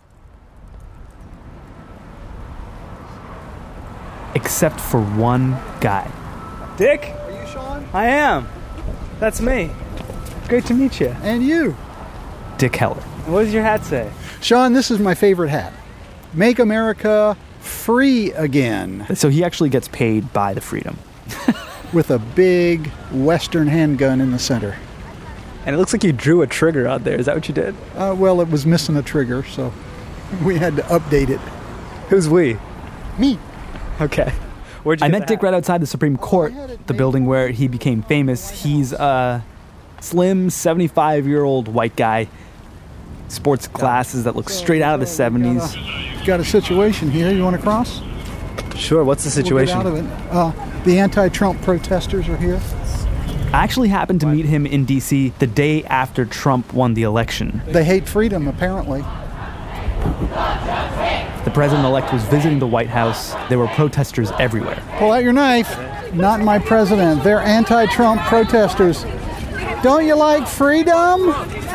Except for one guy. Dick? Are you Sean? I am. That's me. Great to meet you. And you. Dick Heller. What does your hat say? Sean, this is my favorite hat. Make America free again. So he actually gets paid by the freedom. With a big Western handgun in the center. And it looks like you drew a trigger out there. Is that what you did? Uh, well, it was missing a trigger, so we had to update it. Who's we? Me. Okay. Where'd you I met Dick right outside the Supreme Court, the building where he became famous. He's a slim, seventy-five-year-old white guy, sports glasses that look straight out of the seventies. Got a situation here. You want to cross? Sure. What's the situation? We'll get out of it. Uh, the anti-Trump protesters are here. I actually happened to meet him in D C the day after Trump won the election. They hate freedom, apparently. The president-elect was visiting the White House. There were protesters everywhere. Pull out your knife. Not my president. They're anti-Trump protesters. Don't you like freedom?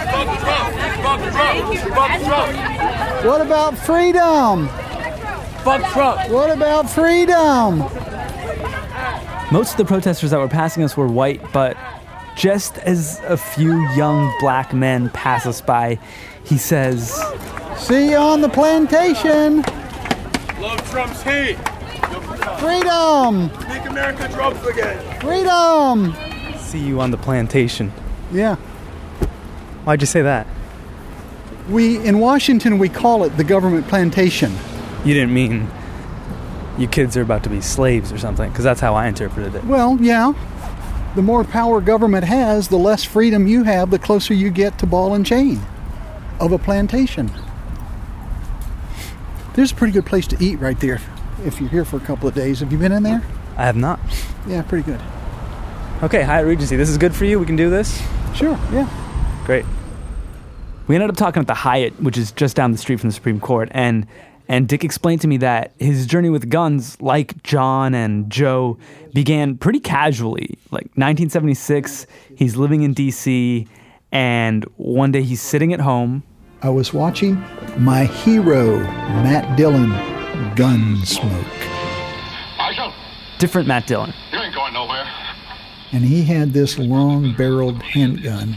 What about freedom? Fuck Trump. What about freedom? Most of the protesters that were passing us were white, but just as a few young black men pass us by, he says, See you on the plantation. Love Trump's hate. Freedom. Make America Trump again. Freedom. See you on the plantation. Yeah. Why'd you say that? We, in Washington, we call it the government plantation. You didn't mean you kids are about to be slaves or something, because that's how I interpreted it. Well, yeah. The more power government has, the less freedom you have, the closer you get to ball and chain of a plantation. There's a pretty good place to eat right there if you're here for a couple of days. Have you been in there? I have not. Yeah, pretty good. Okay, Hyatt Regency, this is good for you? We can do this? Sure, yeah. Great. We ended up talking at the Hyatt, which is just down the street from the Supreme Court, and and Dick explained to me that his journey with guns, like John and Joe, began pretty casually. Like nineteen seventy-six, he's living in D C, and one day he's sitting at home. I was watching my hero, Matt Dillon, Gunsmoke. Marshal. Different Matt Dillon. You ain't going nowhere. And he had this long-barreled handgun.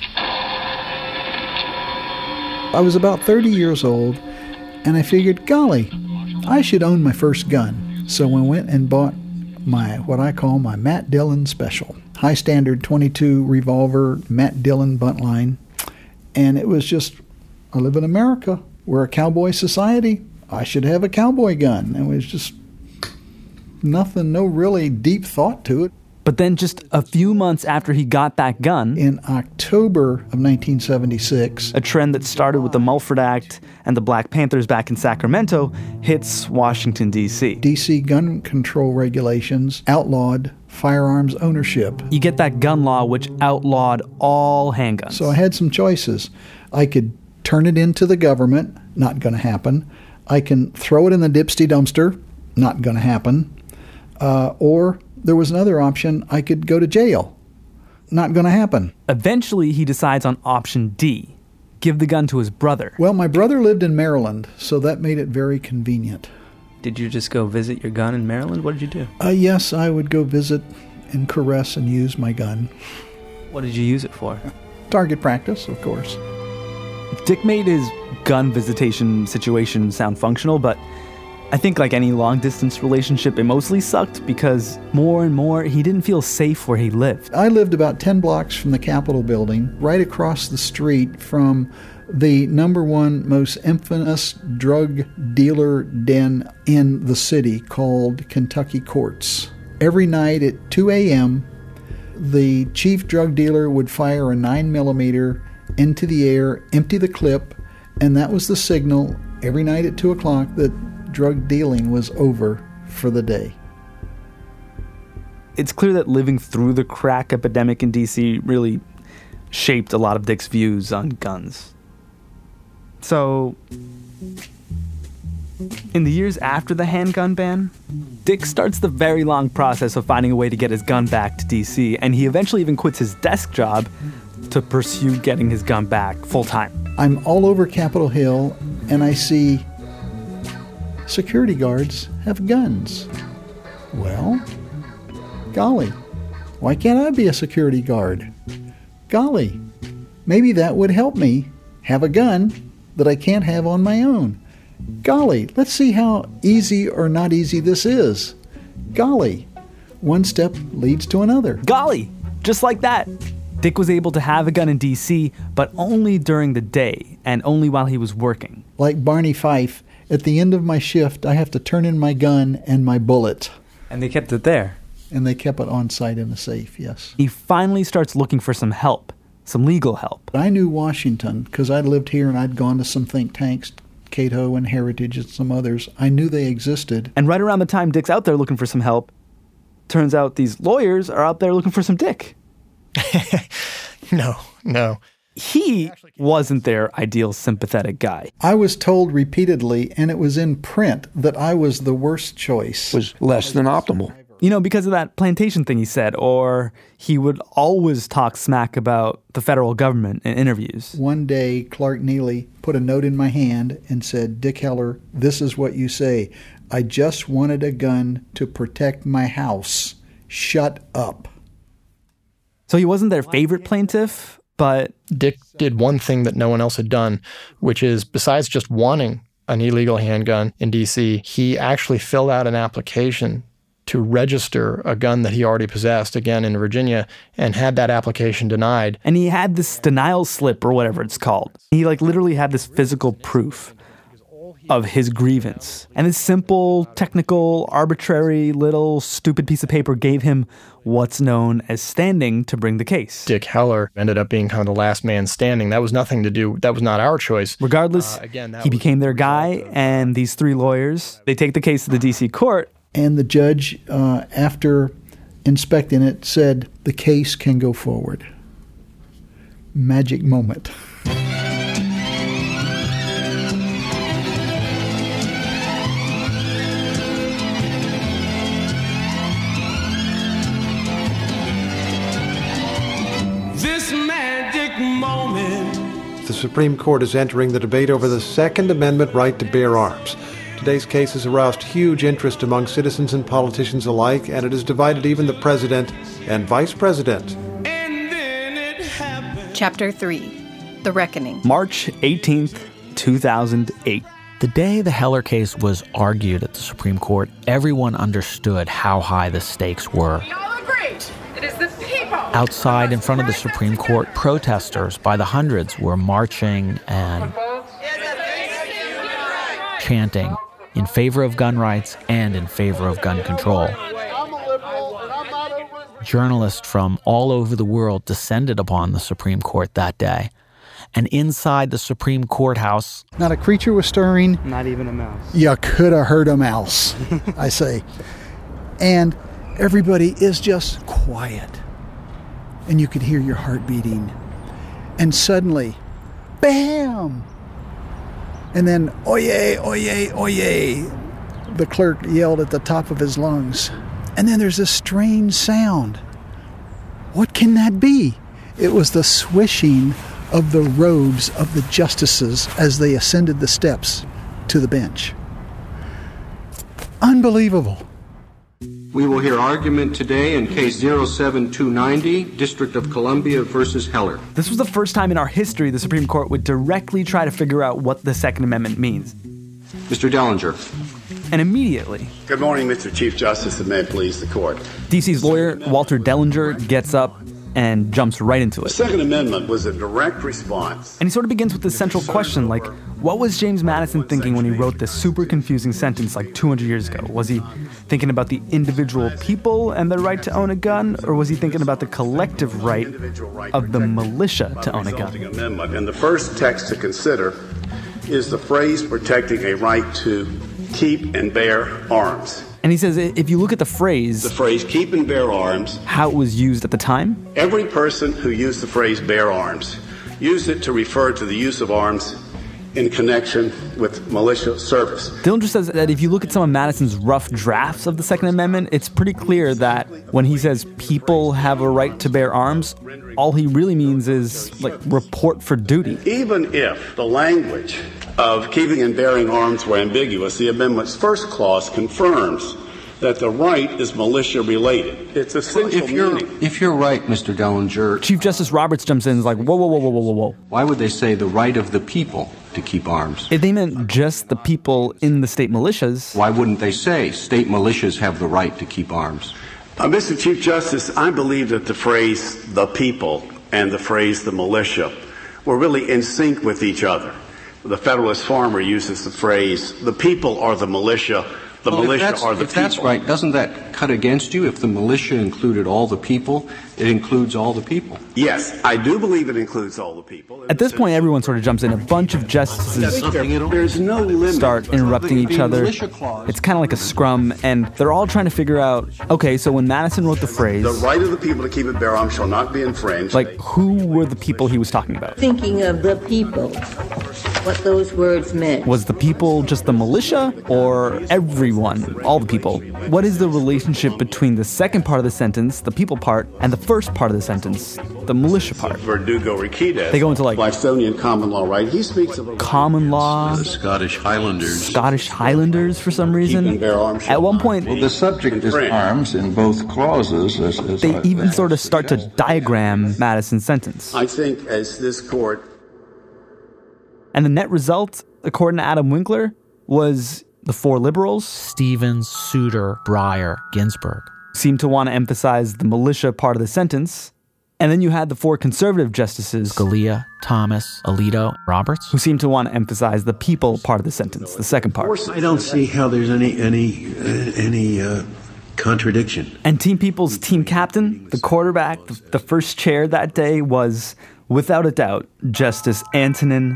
I was about thirty years old, and I figured, golly, I should own my first gun. So I went and bought my, what I call my Matt Dillon Special. High standard twenty-two revolver, Matt Dillon buntline. And it was just, I live in America. We're a cowboy society. I should have a cowboy gun. It was just nothing, no really deep thought to it. But then just a few months after he got that gun, in October of nineteen seventy-six, a trend that started with the Mulford Act and the Black Panthers back in Sacramento hits Washington, D C. D C gun control regulations outlawed firearms ownership. You get that gun law which outlawed all handguns. So I had some choices. I could turn it into the government, not going to happen. I can throw it in the dipsty dumpster, not going to happen. Uh, or there was another option. I could go to jail. Not going to happen. Eventually, he decides on option D, give the gun to his brother. Well, my brother lived in Maryland, so that made it very convenient. Did you just go visit your gun in Maryland? What did you do? Uh, yes, I would go visit and caress and use my gun. What did you use it for? Target practice, of course. Dick made his gun visitation situation sound functional, but I think like any long-distance relationship, it mostly sucked because more and more he didn't feel safe where he lived. I lived about ten blocks from the Capitol building, right across the street from the number one most infamous drug dealer den in the city called Kentucky Courts. Every night at two a.m., the chief drug dealer would fire a nine millimeter into the air, empty the clip, and that was the signal every night at two o'clock that drug dealing was over for the day. It's clear that living through the crack epidemic in D C really shaped a lot of Dick's views on guns. So, in the years after the handgun ban, Dick starts the very long process of finding a way to get his gun back to D C, and he eventually even quits his desk job to pursue getting his gun back full-time. I'm all over Capitol Hill, and I see security guards have guns. Well, golly, why can't I be a security guard? Golly, maybe that would help me have a gun that I can't have on my own. Golly, let's see how easy or not easy this is. Golly, one step leads to another. Golly, just like that. Dick was able to have a gun in D C, but only during the day and only while he was working. Like Barney Fife, at the end of my shift, I have to turn in my gun and my bullet. And they kept it there. And they kept it on site in a safe, yes. He finally starts looking for some help, some legal help. I knew Washington because I'd lived here and I'd gone to some think tanks, Cato and Heritage and some others. I knew they existed. And right around the time Dick's out there looking for some help, turns out these lawyers are out there looking for some Dick. No, no. He wasn't their ideal sympathetic guy. I was told repeatedly, and it was in print, that I was the worst choice. Was less than optimal. You know, because of that plantation thing he said, or he would always talk smack about the federal government in interviews. One day, Clark Neely put a note in my hand and said, Dick Heller, this is what you say. I just wanted a gun to protect my house. Shut up. So he wasn't their favorite plaintiff, But Dick did one thing that no one else had done, which is, besides just wanting an illegal handgun in D C, he actually filled out an application to register a gun that he already possessed, again in Virginia, and had that application denied. And he had this denial slip, or whatever it's called. He like literally had this physical proof of his grievance. And this simple, technical, arbitrary, little, stupid piece of paper gave him what's known as standing to bring the case. Dick Heller ended up being kind of the last man standing. That was nothing to do, that was not our choice. Regardless, uh, again, he became their guy, and these three lawyers, they take the case to the D C court. And the judge, uh, after inspecting it, said the case can go forward. Magic moment. This magic moment. The Supreme Court is entering the debate over the Second Amendment right to bear arms. Today's case has aroused huge interest among citizens and politicians alike, and it has divided even the president and vice president. Chapter three, The Reckoning. March eighteenth, two thousand eight. The day the Heller case was argued at the Supreme Court, everyone understood how high the stakes were. We all agree. It is the people. Outside in front of the Supreme Court, protesters by the hundreds were marching and chanting in favor of gun rights and in favor of gun control. Journalists from all over the world descended upon the Supreme Court that day. And inside the Supreme Courthouse, not a creature was stirring. Not even a mouse. You could have heard a mouse, I say. And everybody is just quiet. And you could hear your heart beating. And suddenly, bam! And then, oyez, oyez, oyez, the clerk yelled at the top of his lungs. And then there's a strange sound. What can that be? It was the swishing of the robes of the justices as they ascended the steps to the bench. Unbelievable. We will hear argument today in case zero seven two ninety, District of Columbia versus Heller. This was the first time in our history the Supreme Court would directly try to figure out what the Second Amendment means. Mister Dellinger. And immediately... Good morning, Mister Chief Justice, and may it please the court. D C's lawyer, Walter Dellinger, gets up and jumps right into it. The Second Amendment was a direct response. And he sort of begins with this central question, like, what was James Madison thinking when he wrote this super confusing sentence like two hundred years ago? Was he thinking about the individual people and their right to own a gun, or was he thinking about the collective right of the militia to own a gun? Amendment. And the first text to consider is the phrase protecting a right to keep and bear arms. And he says, if you look at the phrase... The phrase keep and bear arms... How it was used at the time? Every person who used the phrase bear arms used it to refer to the use of arms in connection with militia service. Dillinger says that if you look at some of Madison's rough drafts of the Second Amendment, it's pretty clear that when he says people have a right to bear arms, all he really means is, like, report for duty. Even if the language of keeping and bearing arms were ambiguous, the amendment's first clause confirms that the right is militia-related. It's essential well, if you're, meaning. If you're right, Mister Dellinger... Chief Justice Roberts jumps in and is like, whoa, whoa, whoa, whoa, whoa, whoa. Why would they say the right of the people to keep arms? If they meant just the people in the state militias... Why wouldn't they say state militias have the right to keep arms? Uh, Mister Chief Justice, I believe that the phrase the people and the phrase the militia were really in sync with each other. The Federalist Farmer uses the phrase the people are the militia, the well, militia are the if people. If that's right, doesn't that cut against you? If the militia included all the people, it includes all the people. Yes, I do believe it includes all the people. At this point, everyone sort of jumps in. A bunch of justices There's no limit. start interrupting each other. It's kind of like a scrum, and they're all trying to figure out, okay, so when Madison wrote the phrase... The right of the people to keep and bear arms shall not be infringed. Like, who were the people he was talking about? Thinking of the people. what those words meant. Was the people just the militia or everyone, all the people? What is the relationship between the second part of the sentence, the people part, and the first part of the sentence, the militia part? Verdugo Riquidez. They go into like Bostonian common law, right? He speaks of common law, the Scottish Highlanders. Scottish Highlanders for some reason. Bear arms. At one point, well, the subject is arms in both clauses. As, as they I, even sort of start to diagram Madison's sentence. I think as this court. And the net result, according to Adam Winkler, was the four liberals, Stevens, Souter, Breyer, Ginsburg, seemed to want to emphasize the militia part of the sentence. And then you had the four conservative justices, Scalia, Thomas, Alito, Roberts, who seemed to want to emphasize the people part of the sentence, the second part. I don't see how there's any any uh, any uh, contradiction. And Team People's team captain, the quarterback, the, the first chair that day was, without a doubt, Justice Antonin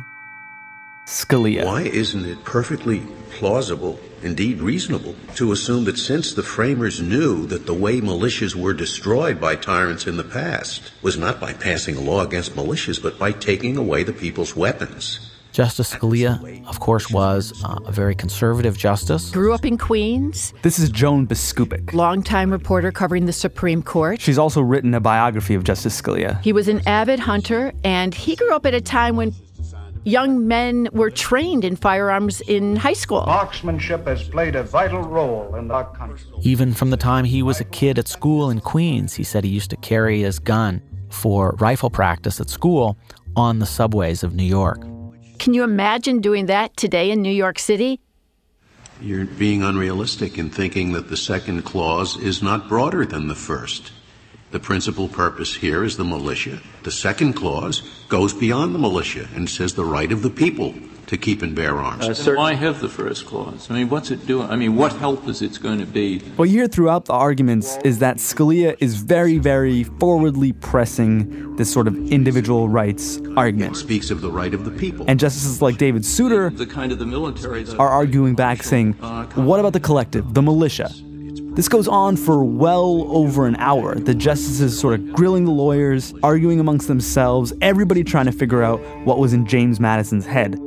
Scalia. Why isn't it perfectly plausible, indeed reasonable, to assume that since the framers knew that the way militias were destroyed by tyrants in the past was not by passing a law against militias, but by taking away the people's weapons? Justice Scalia, of course, was uh, a very conservative justice. Grew up in Queens. This is Joan Biskupic. Longtime reporter covering the Supreme Court. She's also written a biography of Justice Scalia. He was an avid hunter, and he grew up at a time when young men were trained in firearms in high school. Marksmanship has played a vital role in our country. Even from the time he was a kid at school in Queens, he said he used to carry his gun for rifle practice at school on the subways of New York. Can you imagine doing that today in New York City? You're being unrealistic in thinking that the second clause is not broader than the first. The principal purpose here is the militia. The second clause goes beyond the militia and says the right of the people to keep and bear arms. Uh, so why have the first clause? I mean, what's it doing? I mean, what help is it going to be? What you hear throughout the arguments is that Scalia is very, very forwardly pressing this sort of individual rights argument. It speaks of the right of the people. And justices like David Souter the kind of the military are arguing back saying, what about the collective, the militia? This goes on for well over an hour. The justices sort of grilling the lawyers, arguing amongst themselves, everybody trying to figure out what was in James Madison's head.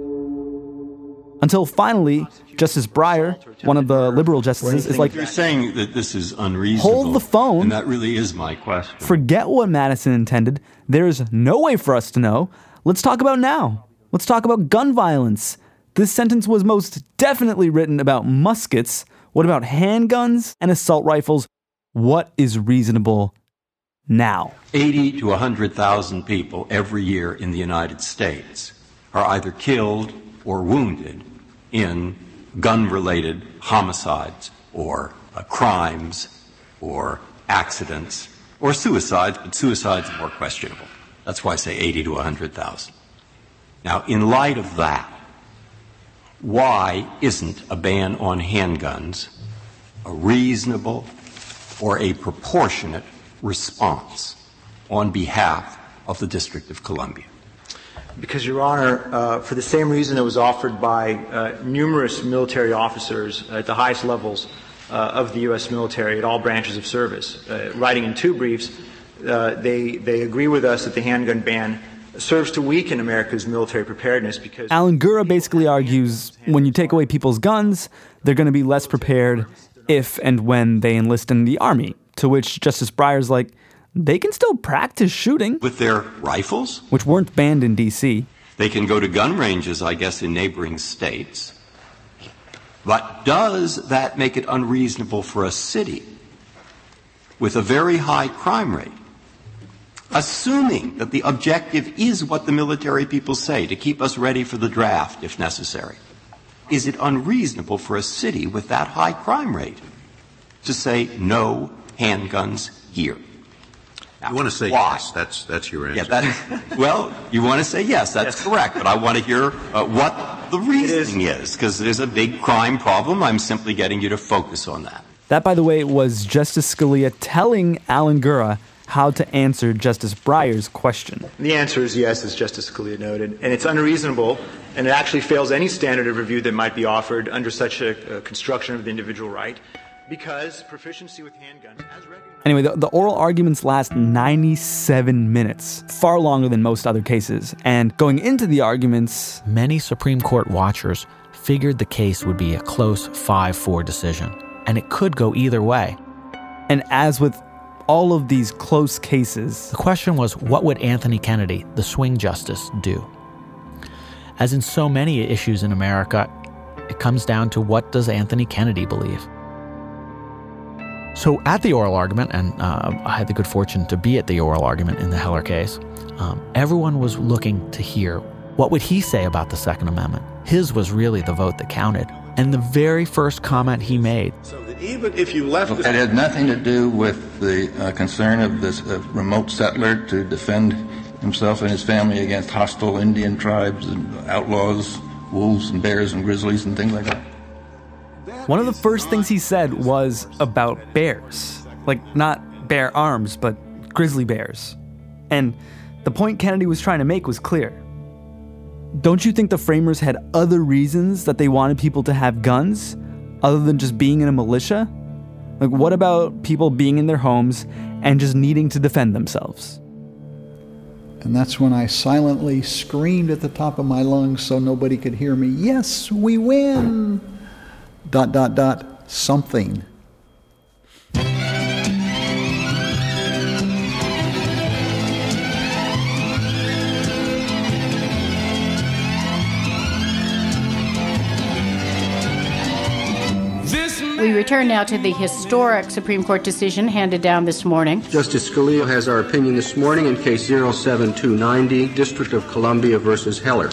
Until finally, Justice Breyer, one of the liberal justices, is like, you're saying that this is unreasonable. Hold the phone. And that really is my question. Forget what Madison intended. There's no way for us to know. Let's talk about now. Let's talk about gun violence. This sentence was most definitely written about muskets. What about handguns and assault rifles? What is reasonable now? eighty to one hundred thousand people every year in the United States are either killed or wounded in gun-related homicides or uh, crimes or accidents or suicides, but suicides are more questionable. That's why I say eighty to one hundred thousand. Now, in light of that, why isn't a ban on handguns a reasonable or a proportionate response on behalf of the District of Columbia? Because, Your Honor, uh, for the same reason it was offered by uh, numerous military officers at the highest levels uh, of the U S military at all branches of service. Uh, writing in two briefs, uh, they, they agree with us that the handgun ban serves to weaken America's military preparedness because... Alan Gura basically argues when you take away people's guns, they're going to be less prepared if and when they enlist in the army, to which Justice Breyer's like, they can still practice shooting. With their rifles? Which weren't banned in D C They can go to gun ranges, I guess, in neighboring states. But does that make it unreasonable for a city with a very high crime rate, assuming that the objective is what the military people say, to keep us ready for the draft if necessary? Is it unreasonable for a city with that high crime rate to say no handguns here? Now, you want to say why? Yes, that's, that's your answer. Yeah, that, well, you want to say yes, that's yes. correct, but I want to hear uh, what the reasoning is, because there's a big crime problem. I'm simply getting you to focus on that. That, by the way, was Justice Scalia telling Alan Gura how to answer Justice Breyer's question. The answer is yes, as Justice Scalia noted, and it's unreasonable, and it actually fails any standard of review that might be offered under such a, a construction of the individual right. because proficiency with handguns, as recognized... Anyway, the, the oral arguments last ninety-seven minutes, far longer than most other cases. And going into the arguments... Many Supreme Court watchers figured the case would be a close five four decision, and it could go either way. And as with all of these close cases... The question was, what would Anthony Kennedy, the swing justice, do? As in so many issues in America, it comes down to what does Anthony Kennedy believe? So at the oral argument, and uh, I had the good fortune to be at the oral argument in the Heller case, um, everyone was looking to hear what would he say about the Second Amendment. His was really the vote that counted. And the very first comment he made... So that even if you left... It had nothing to do with the uh, concern of this uh, remote settler to defend himself and his family against hostile Indian tribes and outlaws, wolves and bears and grizzlies and things like that. One of the first things he said was about bears. Like, not bear arms, but grizzly bears. And the point Kennedy was trying to make was clear. Don't you think the framers had other reasons that they wanted people to have guns, other than just being in a militia? Like, what about people being in their homes and just needing to defend themselves? And that's when I silently screamed at the top of my lungs so nobody could hear me, "Yes, we win!" Dot, dot, dot, something. We return now to the historic Supreme Court decision handed down this morning. Justice Scalia has our opinion this morning in case zero seven two ninety, District of Columbia versus Heller.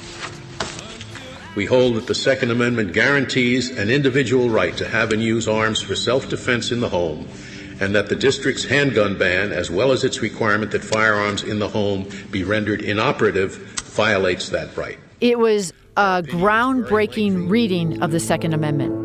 We hold that the Second Amendment guarantees an individual right to have and use arms for self-defense in the home, and that the district's handgun ban, as well as its requirement that firearms in the home be rendered inoperative, violates that right. It was a groundbreaking reading of the Second Amendment.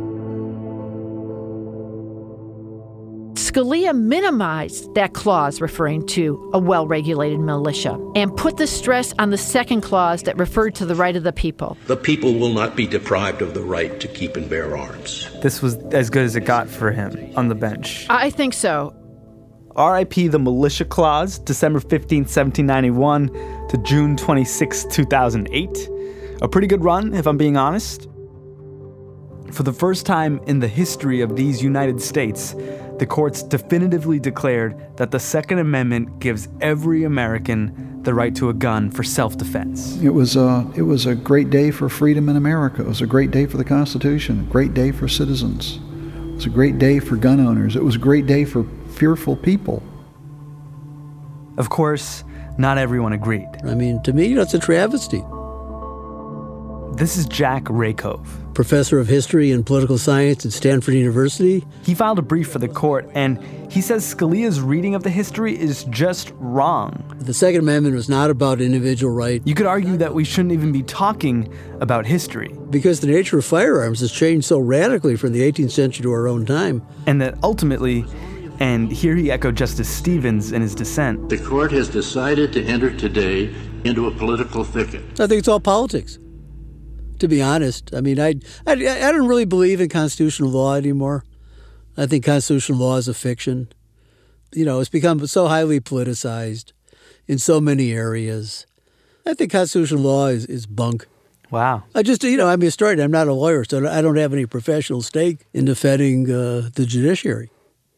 Scalia minimized that clause referring to a well-regulated militia and put the stress on the second clause that referred to the right of the people. The people will not be deprived of the right to keep and bear arms. This was as good as it got for him on the bench. I think so. R I P the Militia Clause, December fifteenth, seventeen ninety-one to June twenty-sixth, two thousand eight. A pretty good run, if I'm being honest. For the first time in the history of these United States, the courts definitively declared that the Second Amendment gives every American the right to a gun for self-defense. It was a, it was a great day for freedom in America. It was a great day for the Constitution, a great day for citizens. It was a great day for gun owners. It was a great day for fearful people. Of course, not everyone agreed. I mean, to me, that's a travesty. This is Jack Rakove, professor of history and political science at Stanford University. He filed a brief for the court, and he says Scalia's reading of the history is just wrong. The Second Amendment was not about individual right. You could argue that we shouldn't even be talking about history. Because the nature of firearms has changed so radically from the eighteenth century to our own time. And that ultimately, and here he echoed Justice Stevens in his dissent, the court has decided to enter today into a political thicket. I think it's all politics. To be honest, I mean, I, I, I don't really believe in constitutional law anymore. I think constitutional law is a fiction. You know, it's become so highly politicized in so many areas. I think constitutional law is, is bunk. Wow. I just, you know, I'm a historian. I'm not a lawyer, so I don't have any professional stake in defending uh, the judiciary.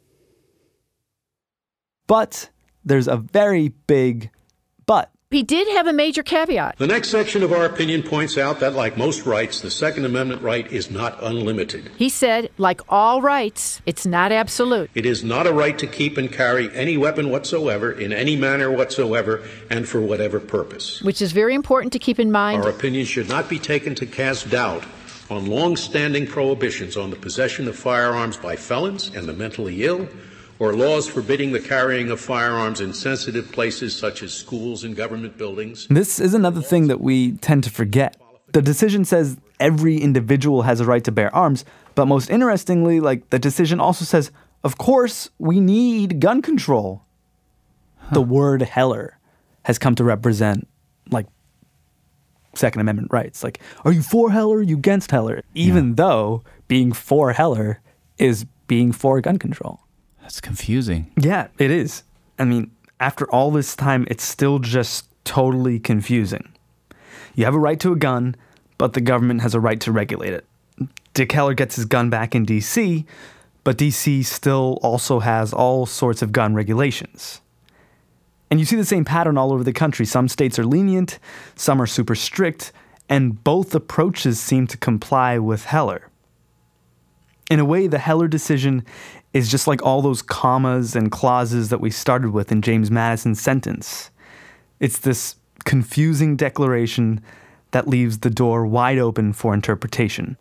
But there's a very big but. He did have a major caveat. The next section of our opinion points out that, like most rights, the Second Amendment right is not unlimited. He said, like all rights, it's not absolute. It is not a right to keep and carry any weapon whatsoever, in any manner whatsoever, and for whatever purpose. Which is very important to keep in mind. Our opinion should not be taken to cast doubt on long-standing prohibitions on the possession of firearms by felons and the mentally ill, or laws forbidding the carrying of firearms in sensitive places such as schools and government buildings. This is another thing that we tend to forget. The decision says every individual has a right to bear arms, but most interestingly, like, the decision also says, of course, we need gun control. Huh. The word Heller has come to represent, like, Second Amendment rights. Like, are you for Heller? Are you against Heller? Even yeah. though being for Heller is being for gun control. That's confusing. Yeah, it is. I mean, after all this time, it's still just totally confusing. You have a right to a gun, but the government has a right to regulate it. Dick Heller gets his gun back in D C, but D C still also has all sorts of gun regulations. And you see the same pattern all over the country. Some states are lenient, some are super strict, and both approaches seem to comply with Heller. In a way, the Heller decision is just like all those commas and clauses that we started with in James Madison's sentence. It's this confusing declaration that leaves the door wide open for interpretation.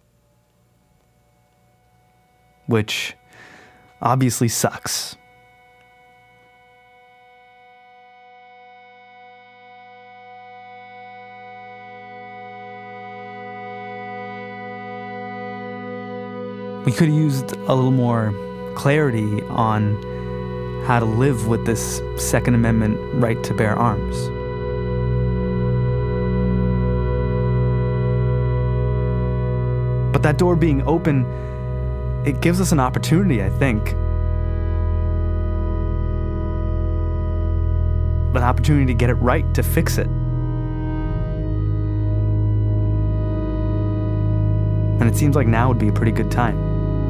Which obviously sucks. We could have used a little more clarity on how to live with this Second Amendment right to bear arms. But that door being open, it gives us an opportunity, I think. An opportunity to get it right, to fix it. And it seems like now would be a pretty good time.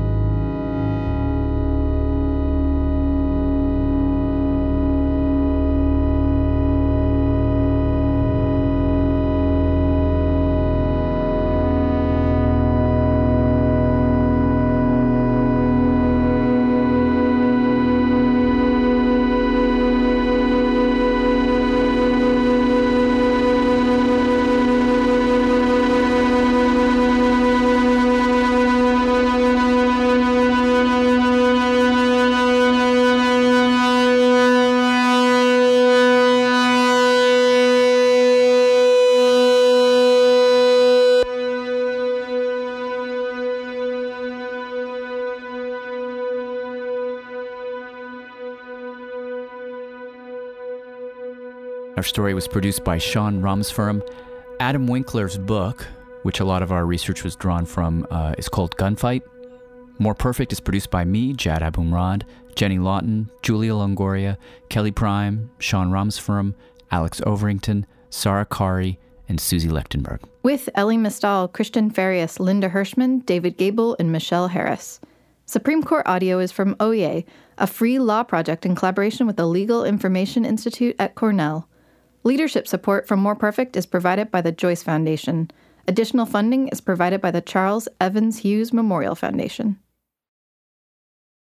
Our story was produced by Sean Ramsfirm. Adam Winkler's book, which a lot of our research was drawn from, uh, is called Gunfight. More Perfect is produced by me, Jad Abumrad, Jenny Lawton, Julia Longoria, Kelly Prime, Sean Ramsfirm, Alex Overington, Sarah Kari, and Susie Lechtenberg. With Ellie Mistal, Christian Farias, Linda Hirschman, David Gable, and Michelle Harris. Supreme Court audio is from O Y E, a free law project in collaboration with the Legal Information Institute at Cornell. Leadership support from More Perfect is provided by the Joyce Foundation. Additional funding is provided by the Charles Evans Hughes Memorial Foundation.